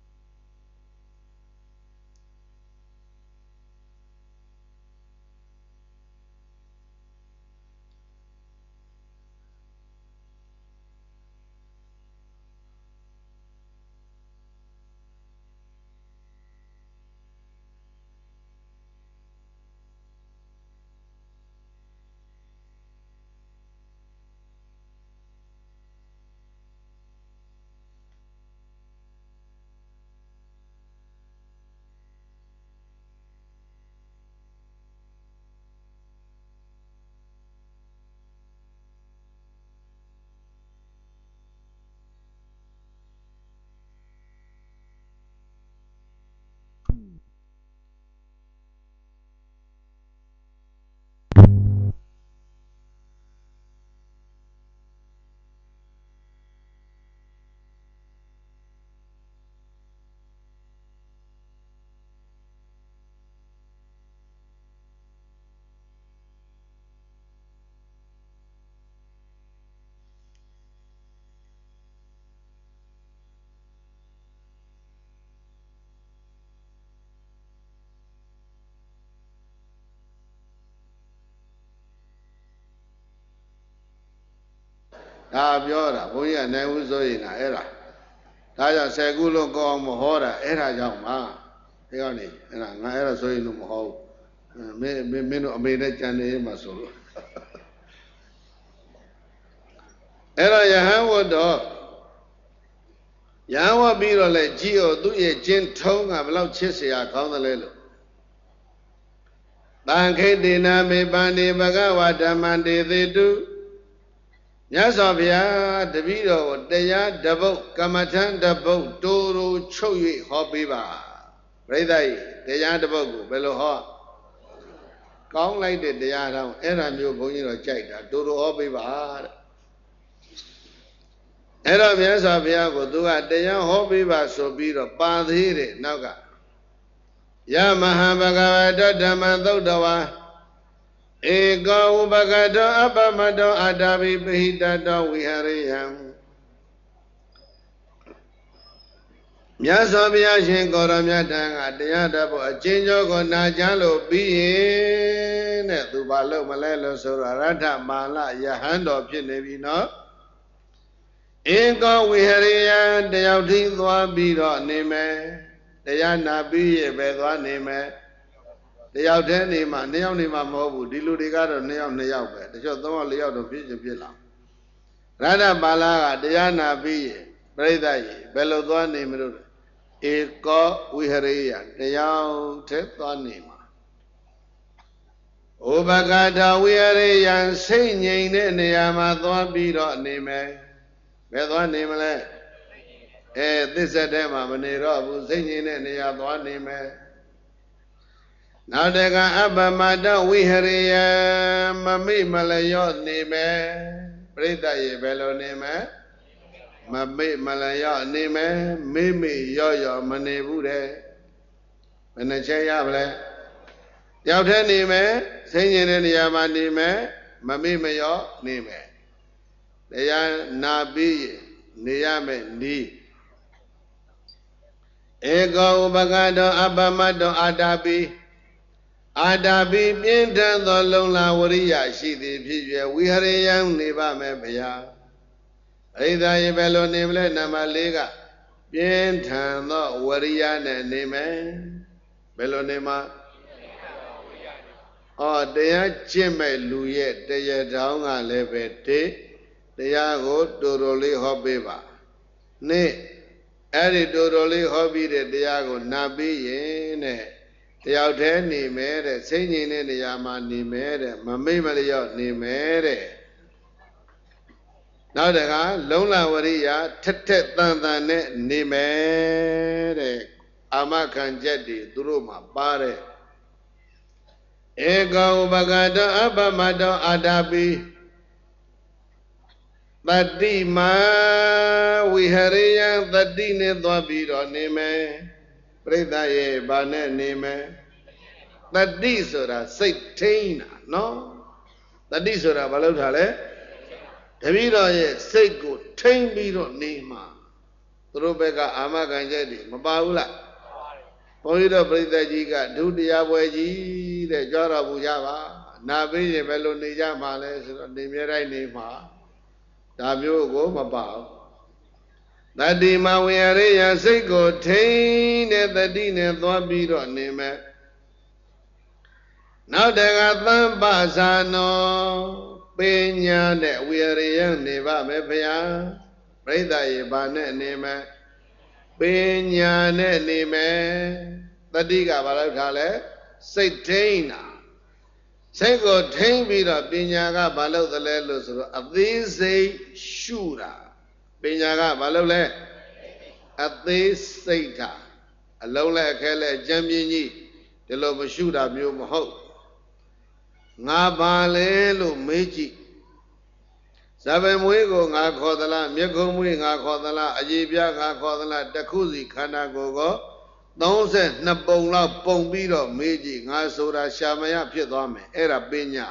ဒါပြောတာဘုန်းကြီးကနိုင်ဦးဆိုရင်အဲ့ဒါကြောင့်10ခုလုံးကောင်းမဟောတာအဲ့ဒါကြောင့်ပါဒီကောနေအဲ့ဒါငါအဲ့ဒါဆိုရင်တော့မဟောဘူးမင်းတို့အမေနဲ့ကြံနေမှာဆိုလို့အဲ့တော့ယဟန်ဝတ်တော့ယဟန်ဝတ်ပြီးတော့လဲကြည်ရောသူ့ရဲ့ကျင့်ထုံးကဘလောက်ချစ်เสียကောင်းတယ်လဲလို့တန်ခိတေနာမေပန္တိဘဂဝါဓမ္မံတေသေတုမြတ်စွာဘုရားတပည့်တော်ကိုတရားတပုတ်ကမ္မထံတပုတ်တူတူချုပ်၍ဟောပေးပါပြိဿကြီးတရားတပုတ်ကိုဘယ်လိုဟောကောင်းလိုက်တဲ့တရားတော်အဲ့ဒါမျိုးဘုန်းကြီးတော်ကြိုက်တာတူတူဟောပေးပါတဲ့အဲ့တော့မြတ်စွာဘုရားကိုသူကတရားဟောပေးပါဆိုပြီးတော့ပါသေးတယ်နောက်ကယမဟာဘဂဝတောဓမ္မသုတ်တော်ဝါဧကောဥပကတောအပမတောအတာဘိပဟိတတောဝိဟရိယံမြတ်စွာဘုရားရှင်ကိုရောမြတ်ထံကတရားတော်ဖို့အချင်းကျော်ကိုနာကြားလို့ပြီးရင်တဲ့သူဘာလို့မလဲလို့ဆိုတော့ရထမာလယဟန်တော်ဖြစ်နေပြီနော်ဧကောဝိဟရိယံတယောက်ထိသွားပြီးတော့နေမယ်တရားနာပြီးရပဲသွားနေမယ်တယောက်တည်းနေမှာနှစ်ယောက်နေမှာမဟုတ်ဘူးဒီလူတွေကတော့နှစ်ယောက်ပဲတချို့3ယောက်4ယောက်တော့ဖြစ်ချင်ဖြစ်လာရဟဏပါဠာကတရားနာပြီးရပြိဿကြီးဘယ်လိုသွားနေမလို့ဧကောဝိဟရိယတယောက်တည်းသွားနေမှာဥပကထာဝိဟရိယစိတ်ငြိမ်တဲ့နေရာမှာသွားပြီးတော့နေမယ်ဘယ်သွားနေမလဲသစ္စာထဲမှာမနေတော့ဘူးစိတ်ငြိမ်တဲ့နေရာသွားနေမယ်နောက်တကအပမတဝိဟရိယမမိမလျော့နေမယ်ပြိဿရေဘယ်လိုနေမယ်မမိမလျော့နေမယ်မိရော့မနေဘူးတဲ့ဘယ်နှချက်ရမလဲတယောက်တည်းနေမယ်စိတ်ငြိမ်တဲ့နေရာမှာနေမယ်မမိမလျော့နေမယ်တရားနာပြီးနေရမယ်နီးဧကောဥပကတောအပမတောအာတာပိအာတာပိပြင်းထန်သောလုံလဝရိယရှိသည်ဖြစ်၍ဝိဟရိယံနေပါမယ်ဗျာအရိဒါရေဘယ်လိုနေမလဲနံပါတ်၄ကပြင်းထန်သောဝရိယနဲ့နေမယ်ဘယ်လိုနေမှာတရားကျင့်မဲ့လူရဲ့တရားတောင်းကလည်းပဲတရားကိုတူတူလေးဟောပေးပါနေ့အဲ့ဒီတူတူလေးဟောပြီးတဲ့တရားကိုနာပြီးရင်တဲ့တယောက်တည်းနေမယ်တဲ့စိတ်ငြိမ်တဲ့နေရာမှာနေမယ်တဲ့မမိတ်မလျော့နေမယ်တဲ့နောက်တကလုံလဝရိယထက်တန်နဲ့နေမယ်တဲ့အာမခံချက်တွေသူတို့မှာပါတဲ့ Ego bagato abamato adapi Tati ma Vihariya tati ne dvapiro nime Prita ye bane nime Tati sura saitina no Tati sura balau thale Taviro ye saiko tain biro nima Turubeka ama kanjedi mapaula Pohiro prita jika Dhutiya bweji de jara bujava Nabi ye belo nija male Sura nimirai nima Dabyo go mapao Tati ma Vihariya saiko tain ne tati ne dvapiro nime Now daga thampa sano Pinya ne Vihariya neva mepaya Prita ye bane nime Pinya ne nime Tati ka balau thale Saitaina Saiko tain biro pinya ka balau thale lo suru Ati say shura Pinya ka balau le Ati saita Along le khele jambinji Dilo mashura myo mahok Nga bale lo meji Sabe mwe ko nga khodala Myekho mwe nga khodala Ajibya nga khodala Takhusi khana ko ko 32 ပုံလောက်ပုံပြီးတော့မေးကြည့်ငါဆိုတာရှာမရဖြစ်သွားမယ်အဲ့ဒါပညာ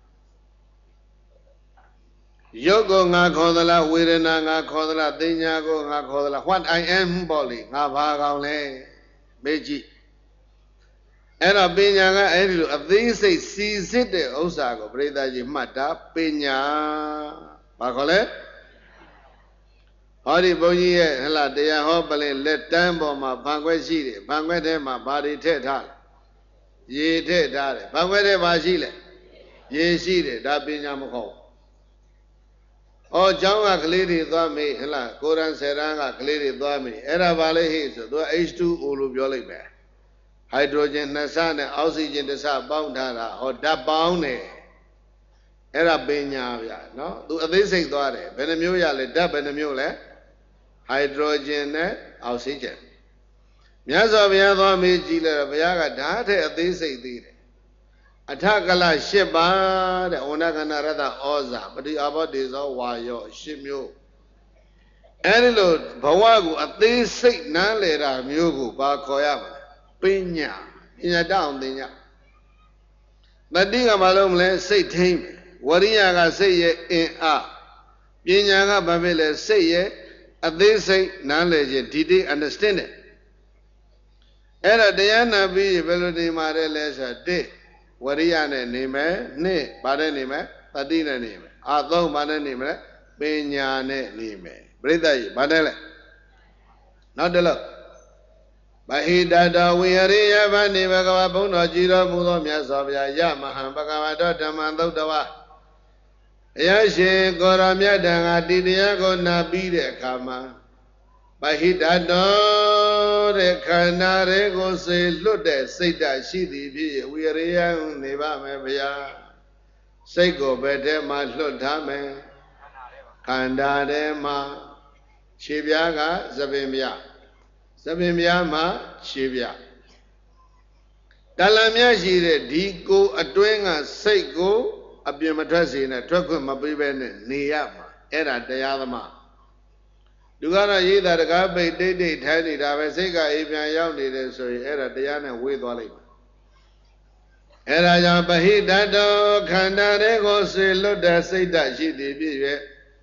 ရုပ်ကိုငါခေါ်သလားဝေဒနာငါခေါ်သလားသိညာကိုငါခေါ်သလား what I am ပေါ့လေငါဘာကောင်လဲမေးကြည့်အဲ့တော့ပညာကအဲ့ဒီလိုအသေးစိတ်စီစစ်တဲ့ဥစ္စာကိုပရိသတ်ကြီးမှတ်တာပညာဘာခေါ်လဲဟောဒီဘုန်းကြီးရဲ့ဟလာတရားဟောပလင်လက်တန်းပေါ်မှာဖန်ခွဲရှိတယ်ဖန်ခွဲထဲမှာဘာတွေထည့်ထားလဲရေထည့်ထားတယ်ဖန်ခွဲထဲမှာရှိလဲရေရှိတယ်ဒါပညာမခေါ်ဩကျောင်းကကလေးတွေသွားမေးဟလာကိုရန်ဆယ်ရန်ကကလေးတွေသွားမေးအဲ့ဒါဘာလဲဟိဆိုသူက H2O လို့ပြောလိုက်မယ်ဟိုက်ဒရိုဂျင်2ဆနဲ့အောက်ဆီဂျင်1ဆပေါင်းထားတာဟောဓာတ်ပေါင်းတယ်အဲ့ဒါပညာဗျာနော်သူအသေးစိတ်သွားတယ်ဘယ်နှမျိုးရလဲဓာတ်ဘယ်နှမျိုးလဲဟိုက်ဒရိုဂျင်နဲ့အောက်ဆီဂျင်မြတ်စွာဘုရားသွားမေးကြည့်လိုက်တော့ဘုရားကဓာတ်ထက်အသေးစိတ်သေးတယ်အထကလ8ပါးတဲ့ဝဏကဏရတ္တဩဇာပတိအာဘောတေဇောဝါယော10မျိုးအဲ့ဒီလိုဘဝကိုအသေးစိတ်နားလည်တာမျိုးကိုဘာခေါ်ရမလဲပညာပညာတအောင်သင်ညတတိကမလုံးမလဲစိတ်ထိမ့်ဝရိယကစိတ်ရဲ့အင်အားပညာကဘာဖြစ်လဲစိတ်ရဲ့အသေးစိတ်နားလည်ခြင်း detail understanding အဲ့တော့တရားနာပြီးဘယ်လိုနေမှာလဲဆိုတော့1ဝရိယနဲ့နေမယ်2ဘာနဲ့နေမယ်တတိနဲ့နေမယ်3ဘာနဲ့နေမလဲပညာနဲ့နေမယ်ပြိဿကြီးဘာနဲ့လဲနောက်တစ်လုံးဗဟိတတောဝိဟရိယဗန္တိဘဂဝါဘုန်းတော်ကြည်တော်မူသောမြတ်စွာဘုရားယမဟံဘဂဝတောဓမ္မံသုတ်တဝဘုရားရှင်ကိုရောမြတ်တန်ကတိတရားကိုနာပြီးတဲ့အခါမှာဗဟိတတောတဲ့ခန္ဓာတွေကိုစေလွတ်တဲ့စိတ်ဓာတ်ရှိသည်ဖြစ်ဝိဟရိယနေပါမယ်ဗျာစိတ်ကိုဘယ်ထဲမှာလွတ်ထားမယ်ခန္ဓာထဲမှာခြေပြားကသပင်ပြားသပင်ပြားမှာခြေပြားတလံမြရှိတဲ့ဒီကိုအတွင်းကစိတ်ကိုအပြင်မထွက်စေနဲ့ထွက်ခွင့်မပေးဘဲနဲ့နေရမှာအဲ့ဒါတရားသမားလူကတော့ရေးတာတကားပိတ်တိတ်တိတ်ထိုင်းနေတာပဲစိတ်ကအေးပြန်ရောက်နေတယ်ဆိုရင်အဲ့ဒါတရားနဲ့ဝေးသွားလိုက်မှာအဲ့ဒါကြောင့်ပဟိတတောခန္ဓာတွေကိုစေလွတ်တဲ့စိတ်ဓာတ်ရှိသည်ဖြစ်၍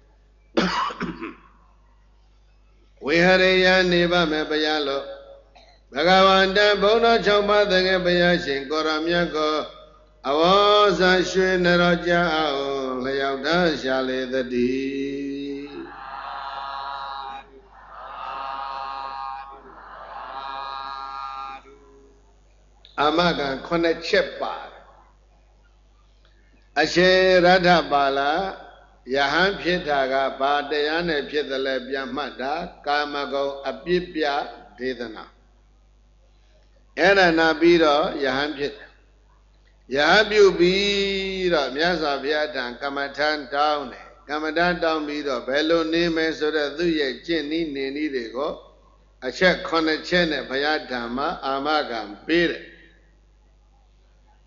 ဝိဟရိယနေပါမယ်ဘုရားလို့ဘဂဝန္တဘုန်းတော်6ပါးတကယ်ဘုရားရှင်ကိုရမြတ်ကိုအဝေါဇာရွှေနရောကြအောင်လျောက်တန်းရှာလေသတည်းအာမကံ9ချက်ပါတယ်အရှင်ရထပါလာယဟန်ဖြစ်တာကဘာတရားနဲ့ဖြစ်တယ်လဲပြန်မှတ်တာကာမဂုဏ်အပြစ်ပြဒေသနာအဲ့ဒါနာပြီးတော့ယဟန်ဖြစ်တယ်ယဟန်ပြုပြီးတော့မြတ်စွာဘုရားထံကမ္မထံတောင်းတယ်ကမ္မထံတောင်းပြီးတော့ဘယ်လိုနေမယ်ဆိုတော့သူ့ရဲ့ကျင့်နည်းနေနည်းတွေကိုအချက်9ချက်နဲ့ဘုရားဓမ္မအာမခံပေးတယ်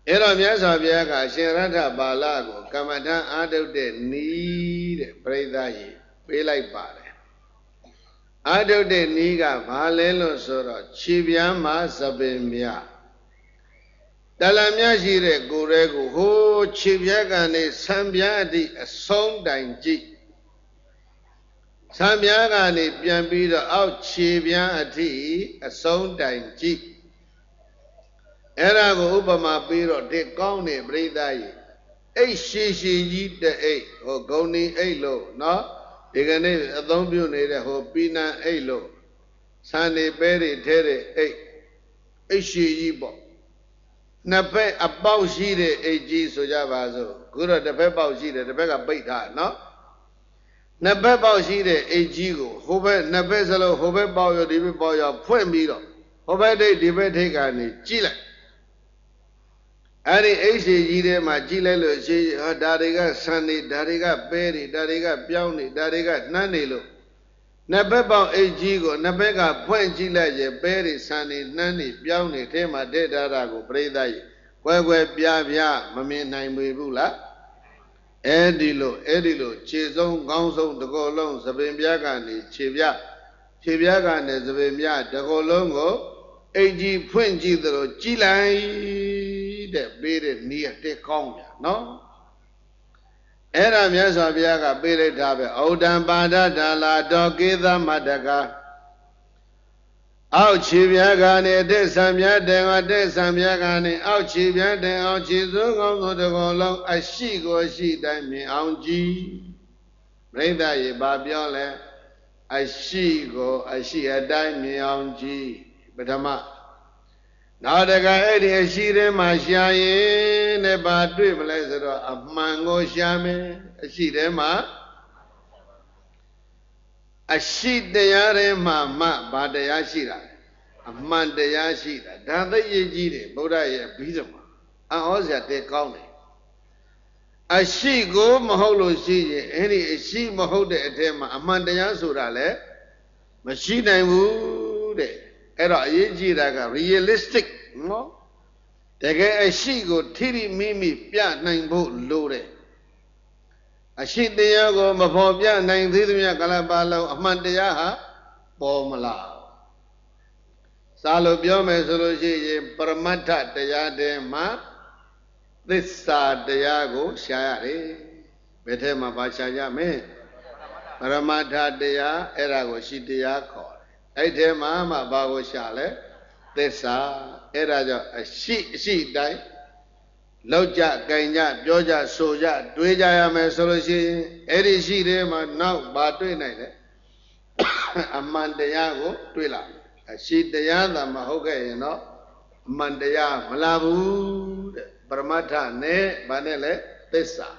အဲ့တော့မြတ်စွာဘုရားကအရှင်ရတ္ထပါဠကိုကမ္မထအာထုတဲ့နီးတဲ့ပြိဿကြီးပေးလိုက်ပါတယ်အာထုတဲ့နီးကဘာလဲလို့ဆိုတော့ခြေပြမ်းမှာသပင်မြတလမြရှိတဲ့ကိုယ်ရဲကိုဟိုးခြေပြက်ကနေဆံပြားအထိအဆုံးတိုင်ကြည့်ဆံပြားကနေပြန်ပြီးတော့အောက်ခြေပြမ်းအထိအဆုံးတိုင်ကြည့်အဲ့ဒါကိုဥပမာပေးတော့ဒီကောင်းနေပြိဿကြီးအိတ်ရှိရှိကြီးတဲ့အိတ်ဟိုဂုံနီအိတ်လို့နော်ဒီကနေ့အသုံးပြုနေတဲ့ဟိုပီနံအိတ်လို့ဆန်နေပဲတွေထဲတဲ့အိတ်ရှိကြီးပေါ့နှစ်ဖက်အပေါက်ရှိတဲ့အိတ်ကြီးဆိုကြပါစို့ခုတော့တစ်ဖက်ပေါက်ရှိတယ်တစ်ဖက်ကပိတ်ထားနော်နှစ်ဖက်ပေါက်ရှိတဲ့အိတ်ကြီးကိုဟိုဘက်နှစ်ဖက်စလုံးဟိုဘက်ပေါက်ရောဒီဘက်ပေါက်ရောဖွင့်ပြီးတော့ဟိုဘက်ထိပ်ဒီဘက်ထိပ်ကနေကြည့်လိုက်အဲ့ဒီအိတ်ရှိကြီးထဲမှာကြည့်လိုက်လို့ရှိဒါတွေကဆန်နေဒါတွေကပဲတွေဒါတွေကပြောင်းနေဒါတွေကနှမ်းနေလို့နှစ်ဘက်ပေါက်အိတ်ကြီးကိုနှစ်ဘက်ကဖွင့်ကြည့်လိုက်ရင်ပဲတွေဆန်နေနှမ်းနေပြောင်းနေထဲမှာထည့်ထားတာကိုပြိဿကြီးကွယ်ကွယ်ပြားပြားမမြင်နိုင်ဘူးလားအဲ့ဒီလိုခြေဆုံးခေါင်းဆုံးတစ်ကိုယ်လုံးသပင်ပြားကနေခြေပြားကနေသပင်ပြားတစ်ကိုယ်လုံးကိုအိတ်ကြီးဖွင့်ကြည့်သလိုကြည့်လိုက်တဲ့ပေးတဲ့နီးရတက်ကောင်းပြန်နော်အဲ့ဒါမြတ်စွာဘုရားကပေးလိုက်တာပဲဩဒံပါဒဒါလာတော်ကေသမတကအောက်ခြေပြားကနေတက်ဆံပြားတယ်အတက်ဆံပြားကနေအောက်ခြေပြားတယ်အောက်ခြေစိုးကောင်းစိုးတစ်ခုလုံးအရှိကိုရှိတိုင်းမြင်အောင်ကြည့်ပြိဿရေဘာပြောလဲအရှိကိုအရှိအတိုင်းမြင်အောင်ကြည့်ပထမနောက်တကအဲ့ဒီအရှိထဲမှာရှာရင်တဲ့ဘာတွေ့မလဲဆိုတော့အမှန်ကိုရှာမယ်အရှိထဲမှာအရှိတရားထဲမှာမှဘာတရားရှိတာအမှန်တရားရှိတာဒါသိရကြီးတယ်ဗုဒ္ဓရဲ့ဘီးစမှာအံ့ဩစရာတဲကောင်းတယ်အရှိကိုမဟုတ်လို့ရှိရင်အဲ့ဒီအရှိမဟုတ်တဲ့အထဲမှာအမှန်တရားဆိုတာလည်းမရှိနိုင်ဘူးတဲ့အဲ့တော့အရေးကြီးတာက realistic နော်တကယ်အရှိကိုထိထိမိမိပြနိုင်ဖို့လိုတယ်အရှိတရားကိုမဖော်ပြနိုင်သေးသမျှကလပါလုံးအမှန်တရားဟာပေါ်မလာစာလို့ပြောမယ်ဆိုလို့ရှိရင်ပရမတ္ထတရားတည်းမှာသစ္စာတရားကိုရှာရတယ်ဘယ်ထဲမှာပါရှာကြမလဲပရမတ္ထတရားအဲ့ဒါကိုရှိတရားခေါ်တယ်အဲ့ထဲမှာမှဘာကိုရှာလဲသစ္စာအဲ့ဒါကြောင့်အရှိတိုင်းလောက်ကြ၊ကင်ကြ၊ပြောကြ၊ဆိုကြ၊တွေးကြရမယ်ဆိုလို့ရှိရင်အဲ့ဒီရှိတယ်မှာနောက်ဘာတွေးနိုင်လဲအမှန်တရားကိုတွေးလာအရှိတရားသာမဟုတ်ခဲ့ရင်တော့အမှန်တရားမလာဘူးတဲ့ပရမတ္ထနဲ့ဘာနဲ့လဲသစ္စာ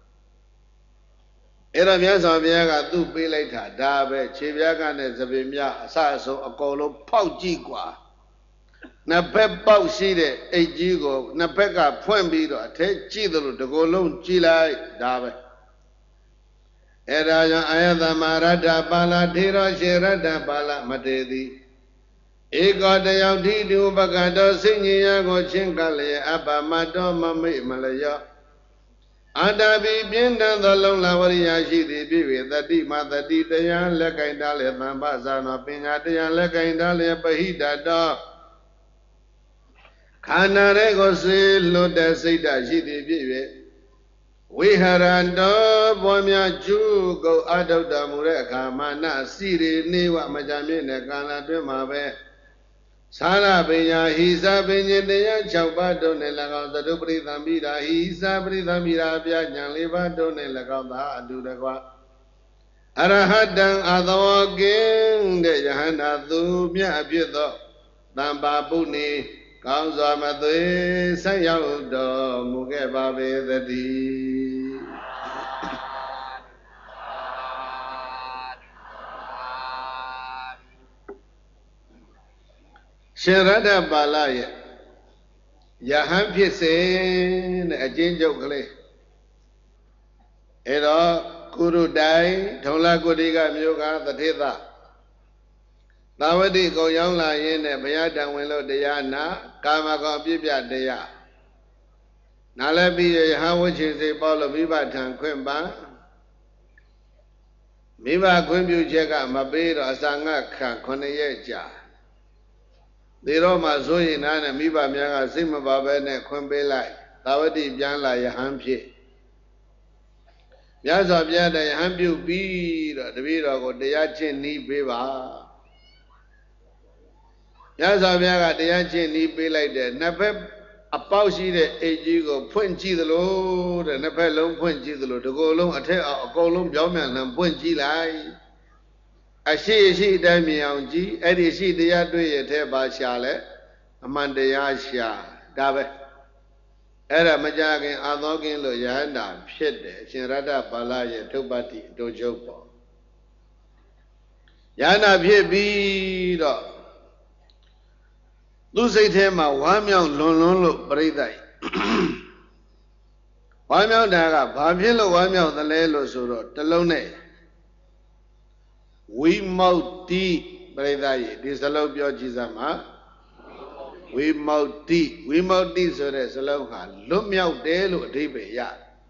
အဲ့တော့မြတ်စွာဘုရားကသူ့ပေးလိုက်တာဒါပဲခြေပြားကနဲ့သပင်မြအစအဆုံးအကုန်လုံးဖောက်ကြည့်กว่าနှစ်ဖက်ပေါက်ရှိတဲ့အိတ်ကြီးကိုနှစ်ဖက်ကဖွင့်ပြီးတော့အထက်ကြည့်သလိုတစ်ကိုယ်လုံးကြည့်လိုက်ဒါပဲအဲ့ဒါကြောင့်အာယသမရတ္ထပါဠထေရောရှေရတ္ထပါဠမတေတိဧကောတယောက်တိတုပကတောစိဉ္ညာကိုချင်းကလျက်အပမတောမမိတ်မလျောအတ္တပိပြင်းထန်သောလုံလဝရိယရှိသည်ဖြစ်၍တတိမတတိတရားလက်ကင်တာလျက်သံပဇာနောပညာတရားလက်ကင်တာလျက်ပဟိတတောခန္ဓာရဲ့ကိုစေလွတ်တဲ့စိတ်ဓာတ်ရှိသည်ဖြစ်၍ဝိဟရန္တောဘောများကျူးကုန်အထုတမူတဲ့အခါမာနစီရီနေဝမကြမြင့်တဲ့ကာလအတွင်းမှာပဲသာရပညာဟိစာပညာတရား6ပါးတို့နဲ့၎င်းသတုပရိသံမိတာဟိစာပရိသံမိတာပြညာ4ပါးတို့နဲ့၎င်းသာအတူတကွအရဟတံအသောကင်းတဲ့ယဟန္တာသူမြတ်အဖြစ်သောတမ္ပါပုဏ္ဏေကောင်းစွာမသွေဆက်ရောက်တော်မူခဲ့ပါပေသတည်းရှင်ရတ္ထပါဠရဲ့ယဟန်ဖြစ်စဉ်တဲ့အကျဉ်းချုပ်ကလေးအဲ့တော့ကုရုတိုင်ထုံလကုတိကမြို့ကသတိသသာဝတိကုံရောက်လာရင်းနဲ့ဘုရားတန်ဝင်လို့တရားနာကာမဂုဏ်ပြည့်ပြတရား Nalabi Hawachis a ball of Vibatan Quimba Miva Quimbu Jega Mabir Asanga Koneja. The Roma Zoe Nana Miba Mianga Sima Babene Quimbe Tawadi Bianla Yahampi. Yaza Biada Yahampu B. The Vira go the Yachin Ni Biva. Yaza Biaga the Yachin Ni Be like that. Never a pausi the Ajigo, Punchi the Lord, and a pelum Punchi the Lord to go along a tail column Joman and Punchi Lai. I see Dami on G, Eddie see the Yadu Teba Shale, Amanda Yasha, Dabe. Era Majagin Adogin Loyanda, Pshede, Shinrada Balaya, Tobati, Dojopo. Yana Pie Lucy Tema, Wamion Lolo, Bredai. Wamion Daga, Pamilo Wamion, the Lelo Suro, Talone. We mouti, Bredai, this alone Biojizama. We mouti, so there's a long hand. Lumia delu dibe ya.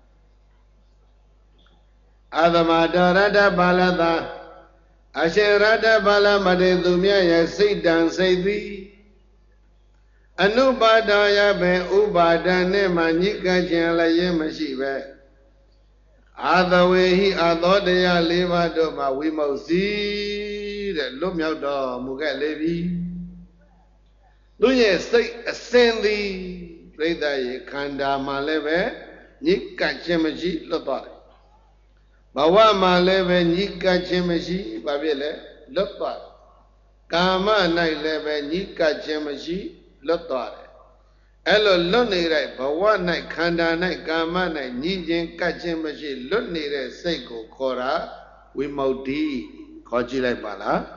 Adamadara balada. Asherada bala madedumia ya sidan saydi. Anubada ya be ubada ne manika jala ye mashibe. Adawehi adodaya leva doma we mousi, the lumia do mugalevi. Do ye say ascend the Preda Kanda Maleve, Nika Chemaji, Lopari. Bawa Maleve, Nika Chemaji, Babele, Lopari. Kama Night Leve, Nika Chemaji, Lopari. Elo Lunire, Bawa Night Kanda Night, Kama Night, Nijin Kachemaji, Lunire, Seiko, Kora, Wimodi, Kojile Bala.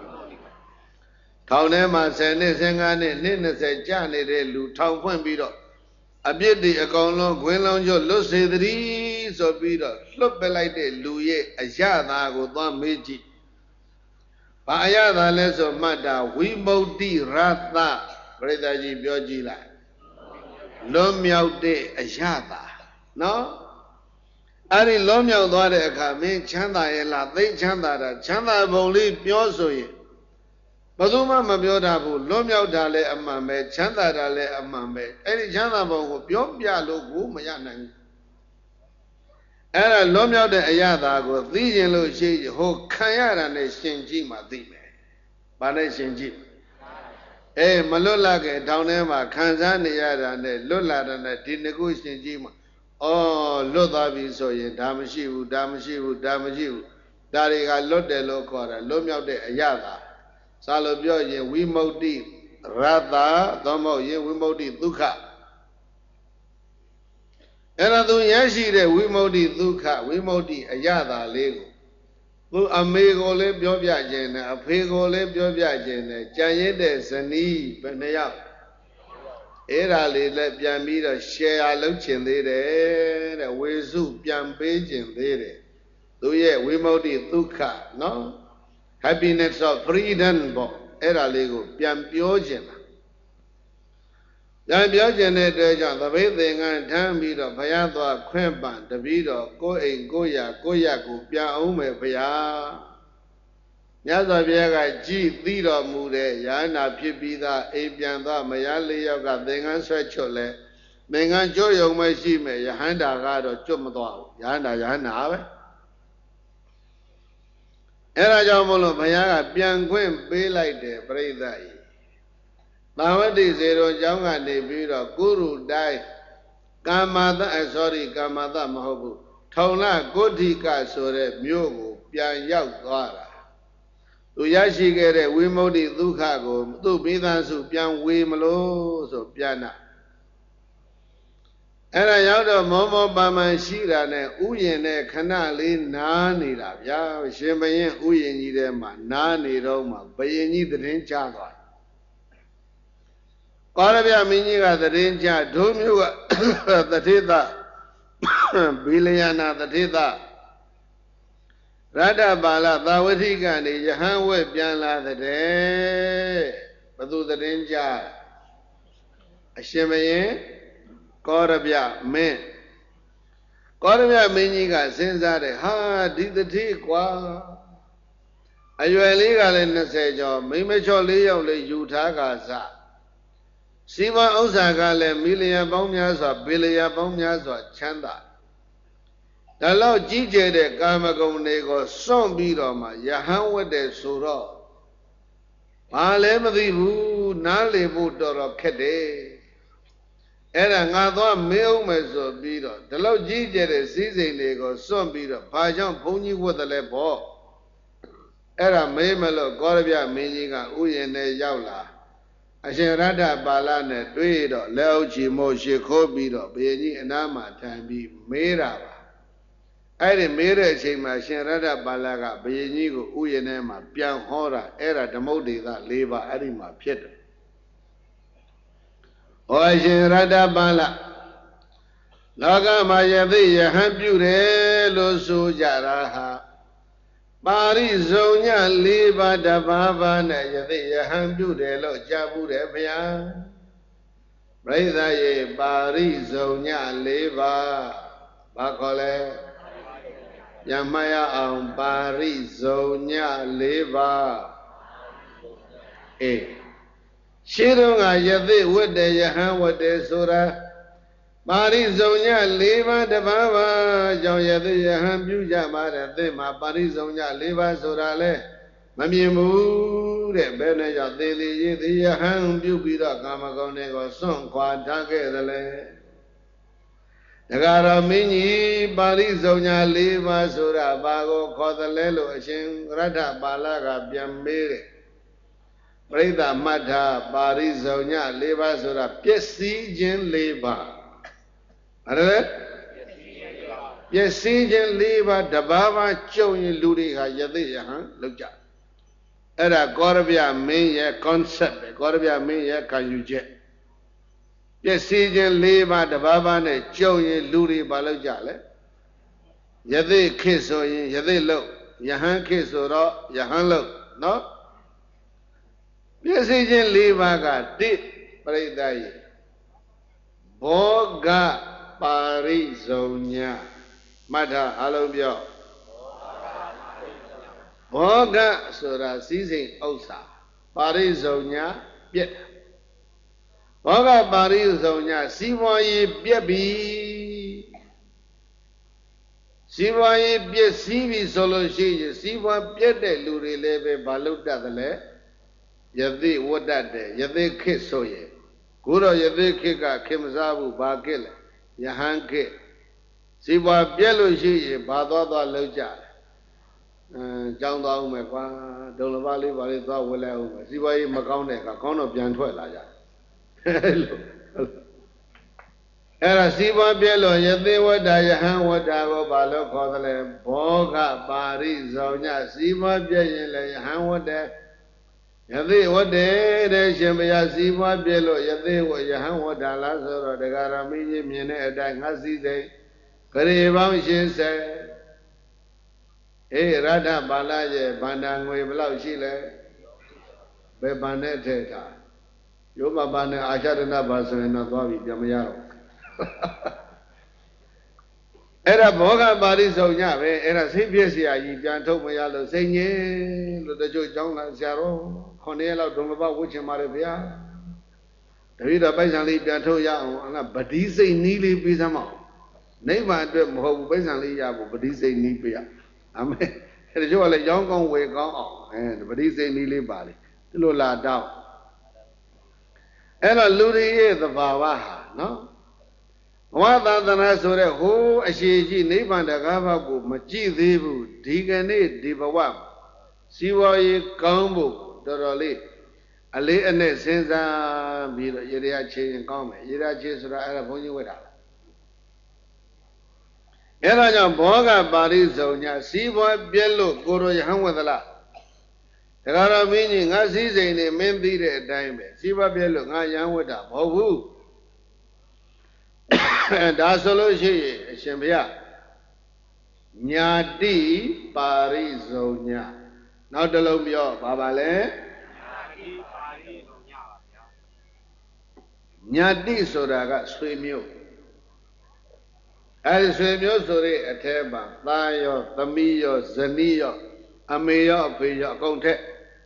Taunema Sene Sengane, Nina said Johnny de Lu, Town Point Beetle. A beauty a colon, Gwilonjo, Lucy the Rees of Beetle, Slope like the Louis, a Yada go down Meiji. Payada less of Mada, we modi Rata, Bredaji Biogila. Lomiao de a Yada. No? Ari Lomiao Dore Kame, Chanda Ella, they Chanda, Chanda Boli, Piosoye. Baduma Mabiodabu, Lomio Dale Amame, Chanda Dale Amame, any Chanda Bogo, Biobia Logu, Mayana. Era Lomio de Ayadago, Vision Luci, Ho Kayara ne Shinji Madime. Bane Shinji. Eh, Malula, Downema, Kanzani Yada, Lula, and Dinagu Shinjima. Oh, Lodavi Soye, Damashiu, Dariga Lode Locora, Lomio de Ayada. Salobio ye Wimodi Rada Domo ye Wimodi Duka. Eradu Yashi de Wimodi Duka, Wimodi Ayada Lego. Lu Amigo le Biobia Jene, Apego le Biobia Jene, Jayede Sani, Benea. Era le Biamida share Luchin there, the Wezu Biam Beijing there. Do ye Wimodi Duka, no? Happiness of freedom, era lego, Piam Piogen. Yan Piogen, the way they can tell me the Payado, Quempan, the Vido, Goya, Pia Ume Pia. Yaza Viaga, G, Lido Mude, Yana Pibida, Apianda, Mayali Yoga, Dengan Swachole, Mengan Joyo Mashime, Yahanda Gado, Chumado, Yana. Era Jamolo Payaga, Bianquin, be like the Bredai. Nowadays, zero Janga de Bira, Guru died. Kamada, sorry, Kamada Mahobu. Tauna, Gotika, Sore, Myogo, Pian Yakwara. Uyashi get a Wimodi Lukago, do Bidansu, Pian Wimalo, so Piana. Era Yauda Momo Bama Shira, Uyene, Canali, Nani, Ya, Shemayan, Uyeni, Nani Roma, Bayeni, the Rinchava. Corabia Miniga, the Rincha, Dumu, the Tita, Biliana, the Tita. Rada Bala, Dawatiga, the Yahanwe, Piana, the day, Badu the Rincha. Shemayan. ကောရဗျမင်းကောရဗျမင်းကြီးကစဉ်းစားတယ်ဟာဒီတတိကွာအရွယ်လေးကလည်း20ကျော်မိမချော့4ယောက်လေးယူထားကစားစီးပွားဥစ္စာကလည်းမီလီယံပေါင်းများစွာဘီလီယံပေါင်းများစွာချမ်းသာဒါလောက်ကြီးကျယ်တဲ့ကာမဂုဏ်တွေကိုစွန့်ပြီးတော့မှယဟန်ဝတ်တယ်ဆိုတော့ဘာလည်းမသိဘူးနားလေဖို့တော်တော်ခက်တယ်အဲ့ဒါငါသွားမေးအောင်မယ်ဆိုပြီးတော့ဒီလောက်ကြီးကျယ်တဲ့စည်းစိမ်တွေကိုစွန့်ပြီးတော့ဘာကြောင့်ဘုန်းကြီးဝတ်တယ်လဲပေါ့အဲ့ဒါမေးမလို့ကောရဗျမင်းကြီးကဥယျာဉ်နဲ့ရောက်လာအရှင်ရတ္တပါဠနဲ့တွေ့တော့လက်အုပ်ချီမို့ရှ िख ိုးပြီးတော့ဘုရင်ကြီးအနားမှာထိုင်ပြီးမေးတာပါအဲ့ဒီမေးတဲ့အချိန်မှာရှင်ရတ္တပါဠကဘုရင်ကြီးကိုဥယျာဉ်ထဲမှာပြန်ဟောတာအဲ့ဒါဓမ္မုဒ္ဒေသ၄ပါးအဲ့ဒီမှာဖြစ်တယ်ဟောရှင်ရတ္တပါဠလောကမှာယသိယဟန်ပြုတယ်လို့ဆိုကြတာဟာပါရိဇုံည၄ပါးတဘာဘာနဲ့ယသိယဟန်ပြုတယ်လို့ကြားဘူးတယ်ဗျာပရိသတ်ရေပါရိဇုံည၄ပါးဘာခေါ်လဲပြန်မှတ်ရအောင်ပါရိဇုံည၄ပါးအေးရှင်းတော့ကယသိဝတ်တယ်ယဟန်ဝတ်တယ်ဆိုတာပါရိဇုံည၄ပါးတဘာဘာကြောင့်ယသိယဟန်ပြုကြပါတယ်သင်မှာပါရိဇုံည၄ပါးဆိုတာလဲမမြင်ဘူးတဲ့ဘယ်နဲ့ကြောင့်သေသေးရည်သေယဟန်ပြုပြီးတော့ကာမဂုဏ်တွေကိုစွန့်ခွာထားခဲ့သလဲတခါတော့မင်းကြီးပါရိဇုံည၄ပါးဆိုတာဘာကိုခေါ်သလဲလို့အရှင်ရတ္ထပါဠကပြန်မေးတယ်ပရိသတ်မှတ်ထားပါရိဇုံည၄ပါးဆိုတာပျက်စီးခြင်း၄ပါးအဲ့ဒါပျက်စီးခြင်း၄ပါးတဘာဘာကြုံရင်လူတွေကယသိယဟန်လောက်ကြအဲ့ဒါကောရဗျမင်းရဲ့ concept ပဲကောရဗျမင်းရဲ့ခံယူချက်ပျက်စီးခြင်း၄ပါးတဘာဘာနဲ့ကြုံရင်လူတွေဘာလောက်ကြလဲယသိခေတ်ဆိုရင်ယသိလောက်ယဟန်ခေတ်ဆိုတော့ယဟန်လောက်နော်ပျက်စီးခြင်း၄ပါးကတိပရိသတ်ရေဘောဂပါရိဇုံညမှတ်ထားအလုံးပြောဘောဂဆိုတာစည်းစိမ်ဥစ္စာပါရိဇုံညပြက်ဘောဂပါရိဇုံညစီးပွားရေးပြက်ပြီစီးပွားရေးပြက်စီးပြီဆိုလို့ရှိရင်စီးပွားပြက်တဲ့လူတွေလည်းပဲဘာလို့တတ်တယ်လဲယသိဝတ္တတဲ့ယသိခေတ်ဆိုရင်ကိုတော့ယသိခေတ်ကခေမစားဘူးဘာခေတ်လဲယဟန်ခေတ်စီးပွားပြက်လို့ရှိရင်ဘာသွားလောက်ကြတယ်ကျောင်းသွားအောင်မယ်ကွာဒုံလပါလေးပါလေးသွားဝယ်လိုက်အောင်မယ်စီးပွားရေးမကောင်းတဲ့အခါကောင်းတော့ပြန်ထွက်လာကြအဲ့ဒါစီးပွားပြက်လို့ယသိဝတ္တယဟန်ဝတ္တကိုဘာလို့ခေါ်သလဲဘောဂပါရိဇောညစီးပွားပြက်ရင်လည်းယဟန်ဝတ္တယသိဝတ္တေတဲ့ရှင်ဘုရားစီးပွားပြည့်လို့ယသိဝယဟန်ဝတ္တလားဆိုတော့ဒကာရမင်းကြီးမြင်တဲ့အတိုင်းငါစည်းစိမ်ဂရေပေါင်း80အေးရတ္ထပါဠရဲ့ဗန္ဒာငွေဘယ်လောက်ရှိလဲဘယ်ဗန်နဲ့ထည့်ထားယောမဘာနဲ့အာရှရဏဘာဆိုရင်တော့သွားပြီပြန်မရတော့အဲ့ဒါဘောဂပါရိဇုံညပဲအဲ့ဒါစိတ်ပြည့်စရာကြီးပြန်ထုတ်မရလို့စိတ်ငြိမ်လို့တချို့ကျောင်းလာဆရာတော်9ရက်လောက်ဒုံလဘဝှချင်ပါတယ်ဗျာတပည့်တော်ပိုက်ဆံလေးပြန်ထုတ်ရအောင်အငါဗတိစိတ်နီးလေးပေးစမ်းမအောင်နိဗ္ဗာန်အတွက်မဟုတ်ဘူးပိုက်ဆံလေးရဖို့ဗတိစိတ်နီးပေးရအာမင်အဲ့တချို့ကလည်းရောင်းကောင်းဝယ်ကောင်းအောင်ဗတိစိတ်နီးလေးပါလေဒီလိုလာတော့အဲ့တော့လူတွေရဲ့သဘာဝဟာနော်ဘဝသာသနာဆိုတဲ့ဟိုးအရှိကြီးနိဗ္ဗာန်တကားဘောက်ကိုမကြည့်သေးဘူးဒီကနေ့ဒီဘဝစီဝါရေးကောင်းဖို့တော်တော်လေးအလေးအနက်စဉ်းစားပြီးတော့ရေရချေရင်ကောင်းမယ်ရေရချေဆိုတာအဲ့ဒါဘုန်းကြီးဝတ်တာအဲ့ဒါကြောင့်ဘောဂပါရိဇုံညစီးပွားပြက်လို့ကိုရောယဟန်ဝတ်သလားတခါတော့မင်းကြီးငါစည်းစိမ်နေမင်းသိတဲ့အတိုင်းပဲစီးပွားပြက်လို့ငါယဟန်ဝတ်တာမဟုတ်ဘူးဒါဆိုလို့ရှိရင်အရှင်ဘုရားညာတိပါရိဇုံညနောက်တစ်လုံးပြောပါလဲညာတိပါရိဇုံညပါဗျာညာတိဆိုတာကဆွေမျိုးအဲဒီဆွေမျိုးဆိုတဲ့အထဲမှာသားရောသမီးရောဇနီးရောအမေရောအဖေရောအကုန်ထက်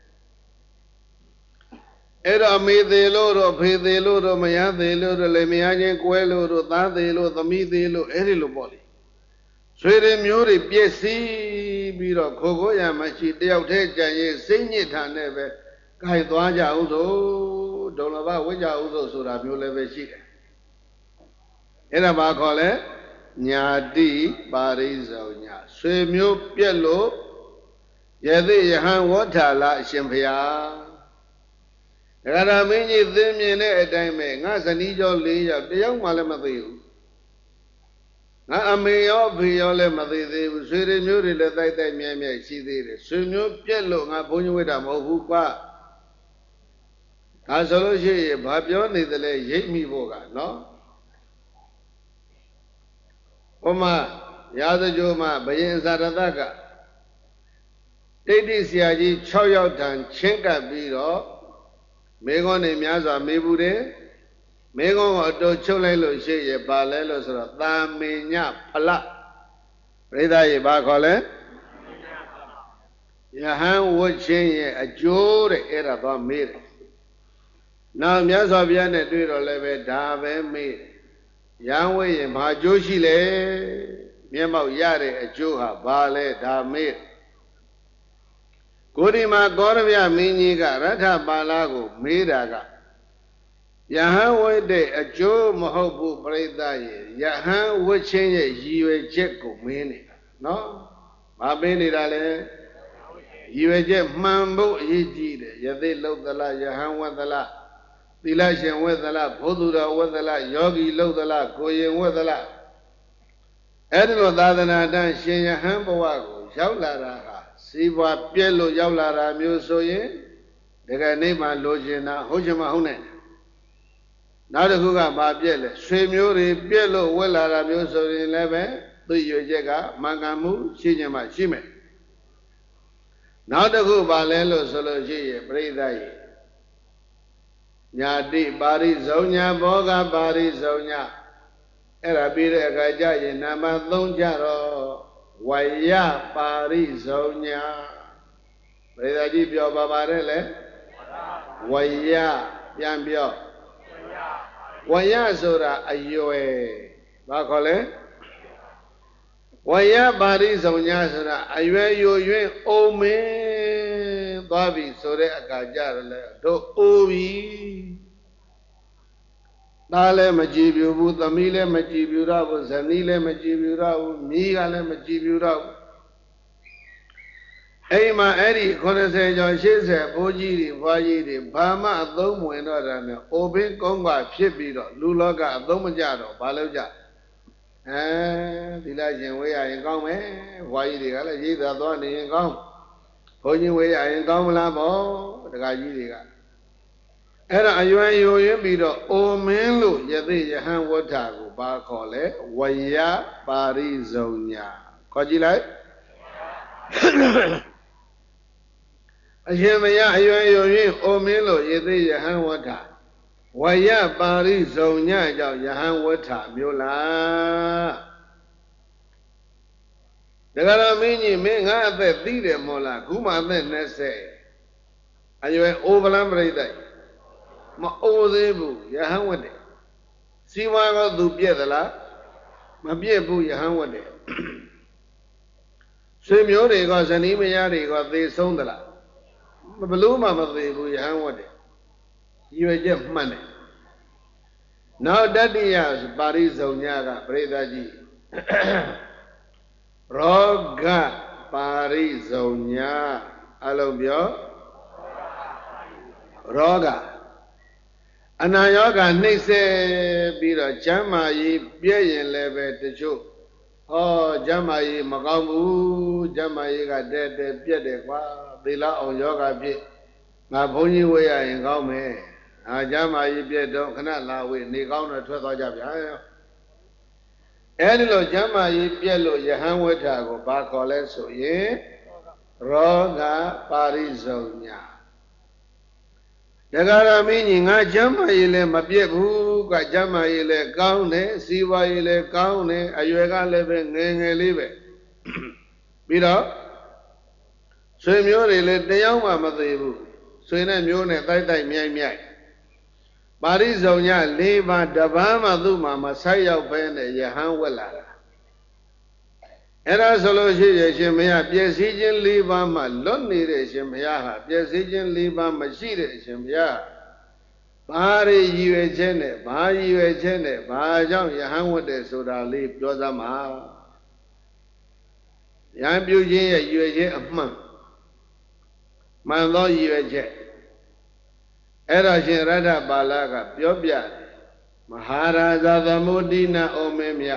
အဲ့တော့အမေသေးလို့တော့အဖေသေးလို့တော့မယားသေးလို့တော့လည်းမယားချင်းကွဲလို့တော့သားသေးလို့သမီးသေးလို့အဲ့ဒီလိုပေါ့လေဆွေတွေမျိုးတွေပြည့်စည်ပြီးတော့ခိုကိုရမရှိတယောက်တည်းကြံရင်စိတ်ညစ်တာနဲ့ပဲကြိုက်သွားကြအောင်ဆိုဒုံလဘဝိကြအောင်ဆိုဆိုတာမျိုးလည်းပဲရှိတယ်အဲ့ဒါဘာခေါ်လဲညာတိပါရိဇောညာဆွေမျိုးပြက်လို့ယသိယဟံဝဋ္ဌာလအရှင်ဘုရားဒဂရမင်းကြီးသိမြင်တဲ့အတိုင်းပဲငါဇနီးကျော်၄ယောက်တယောက်မှလည်းမသိဘူးငါအမေရောအဖေရောလည်းမသိသေးဘူးဆွေတွေမျိုးတွေလည်းတိုက်တိုက်မြဲမြဲရှိသေးတယ်ဆွေမျိုးပြက်လို့ငါဘုန်းကြီးဝိတာမဟုတ်ဘူးကွာဒါဆိုလို့ရှိရင်ဘာပြောနေသလဲရိပ်မိဖို့ကနော်ဟောမှာရာဇကြိုမှာဘယင်ဇာရတကတိဋ္ဌိဆရာကြီး6ယောက်တန်ချင်းကပ်ပြီးတော့မေခွန်းနေများစွာမေးဘူးတယ်မေခွန်းကိုအတူချုပ်လိုက်လို့ရှိရပါလဲလို့ဆိုတော့သာမေညဖလပရိသတ်ရေဘာခေါ်လဲယဟန်ဝတ်ချင်းရဲ့အကျိုးတဲ့အဲ့ဒါသွားမေးတယ်နောက်မြတ်စွာဘုရားနဲ့တွေ့တော့လည်းပဲဒါပဲမေးတယ်ရန်ဝဲရင်ဘာအကျိုးရှိလဲမျက်မှောက်ရတဲ့အကျိုးဟာဘာလဲဒါမေးကိုဒီမှာကောရမြမင်းကြီးကရထပါဠကိုမေးတာကယဟန်ဝဲတဲ့အကျိုးမဟုတ်ဘူးပြိဿရဲ့ယဟန်ဝတ်ချင်းရဲ့ရည်ရွယ်ချက်ကိုမင်းနေတာနော်ဘာမင်းနေတာလဲရည်ရွယ်ချက်မှန်ဖို့အရေးကြီးတယ်ယသိလုတ်သလားယဟန်ဝတ်သလားသီလရှင်ဝတ်သလားဘုသူတော်ဝတ်သလားယောဂီလုတ်သလားကိုရင်ဝတ်သလားအဲ့ဒီလိုသာသနာတန်ရှင်ယဟန်ဘဝကိုရောက်လာတာဟာစီးပွားပြည့်လို့ရောက်လာတာမျိုးဆိုရင်တကယ်နေမှလိုချင်တာဟုတ်ချင်မှဟုတ်နေနောက်တစ်ခုကဘာပြည့်လဲဆွေမျိုးတွေပြည့်လို့ဝတ်လာတာမျိုးဆိုရင်လည်းပဲသူရွေချက်ကမှန်ကန်မှုရှိချင်မှရှိမယ်နောက်တစ်ခုဘာလဲလို့ဆိုလို့ရှိရင်ပြိဿရဲ့ညာတိပါရိဇောညာဘောဂပါရိဇောညာအဲ့ဒါပြီးတဲ့အခါကျရင်နံပါတ်3ကျတော့ဝယပါရိဇောညာပရိသတ်ကြီးပြောပါပါတယ်လေဝယပြန်ပြောဝယဆိုတာအယွယ်ဘာခေါ်လဲဝယပါရိဇောညာဆိုတာအယွယ်ယိုယွင်းအုံမင်းသွားပြီဆိုတဲ့အခါကျတော့လေတို့အိုးပြီသားလည်းမကြည်ပြူဘူးသမီးလည်းမကြည်ပြူတော့ဘူးဇနီးလည်းမကြည်ပြူတော့ဘူးမိကလည်းမကြည်ပြူတော့ဘူးအိမ်မှာအဲ့ဒီ80ကျော်80ဘိုးကြီးတွေဘွားကြီးတွေဘာမှအသုံးမဝင်တော့တာနဲ့အိုဘင်းကုန်းကဖြစ်ပြီးတော့လူလောကအသုံးမကျတော့ဘာလို့ကြဒီလားရှင်ဝေးရရင်ကောင်းမယ်ဘွားကြီးတွေကလည်းရိတ်သာသွားနေရင်ကောင်းဘုန်းကြီးဝေးရရင်ကောင်းမလားပေါ့တခါကြီးတွေကအဲ့ဒါအယွယ်ယိုရင်းပြီးတော့အိုမင်းလို့ယသိယဟန်ဝဋ္ဌာကိုဘာခေါ်လဲဝယပါရိဇုံညာခေါ်ကြည့်လိုက်အရှင်မယအယွယ်ယိုရင်းအိုမင်းလို့ယသိယဟန်ဝဋ္ဌာဝယပါရိဇုံညာကြောင့်ယဟန်ဝဋ္ဌာမျိုးလားတကယ်တော့မင်းကြီးမင်းငါအသက်သိတယ်မို့လားခုမှအသက်20အယွယ်အိုဗလံပရိသတ်မအိုသေးဘူးယဟန်ဝတ်တယ်စီဝါကသူပြည့်သလားမပြည့်ဘူးယဟန်ဝတ်တယ်ဆွေမျိုးတွေကဇနီးမယားတွေကသေဆုံးသလားဘလို့မှမသေဘူးယဟန်ဝတ်တယ်ရွယ်ချက်မှတ်တယ်နောက်တတိယပါရိဇုံညာကပရိသတ်ကြီးရောဂပါရိဇုံညာအလုံးပြောရောဂအနာယောဂနှိမ့်ဆက်ပြီးတော့ကျမ်းမာရေးပြည့်ရင်လည်းပဲတချို့ကျမ်းမာရေးမကောင်းဘူးကျမ်းမာရေးကတဲ့ပြက်တယ်ကွာသေလောက်အောင်ယောဂဖြစ်ငါဘုန်းကြီးဝေးရရင်ကောင်းမယ်ကျမ်းမာရေးပြက်တော့ခဏလာဝေးနေကောင်းတော့ထွက်သွားကြဗျာအဲဒီလိုကျမ်းမာရေးပြက်လို့ယဟန်ဝဋ္ဌာကိုဘာခေါ်လဲဆိုရင်ရောဂပါရိဇုံညာ Tagara meaning I Jamayile Mabiebu, Jamayile Gaune, Siwaile Gaune, Ayuega living, Live. Bida Swimure, the young Mamadebu, Swina Mune, Tata Miai. Barizonia, Leva, Davama Duma, Masaya Bene, Yahan Wellara. Era solution, Shemia, Piesijan Leva, Maloni, Shemia, Piesijan Leva, Machine, Shemia. Bari Yuejene, Bari Yuejene, Bajam, Yahan Soda Leap, Dozama. Yan Buji, Yueje of Monk. Man, Lord Yueje. Era Shinrada Balaga, Pyobia, Maharaja the Mudina Omemia.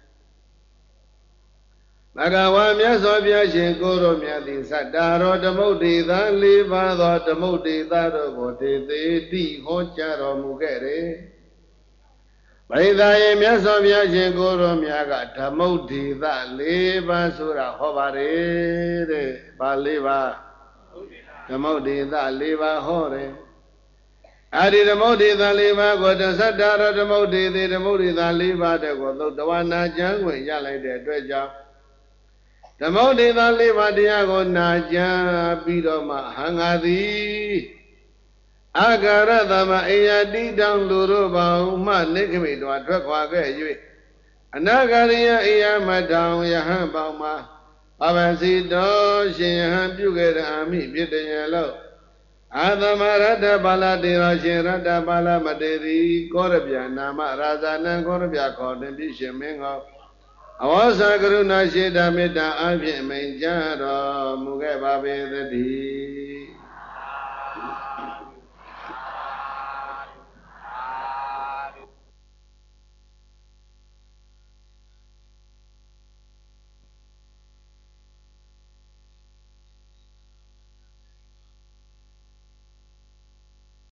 Magawamia Sobia Shinkoro Miadi Sadaro the Modi, the Liva, the Modi, that of the Honcharo Mugere. By the Miasovia Shinkoro Miaga, the Modi, the Liva Sura Hovare, Baliva, the Modi, the Liva Hore. Adi the Modi, the Liva, got the Sadara, the Modi, the Modi, the Liva, the one Najan, when Yala de Dredja. The Modi the Liva Diago Naja Bidoma Hangadi Agara the Maia di down Luruba, Ma Nikimi to a Trakwaga. Anagaria Ia Madam Yahambama Abasido, Shihan Buget Ami, Bitten Yellow. Adamarada Baladira Shirada Bala Maderi, Korabia, Nama Razana, Korabia, Kordan Bishamingo. Awasa Guru Nashida Mita Abhi Menjaro Mugababe the D.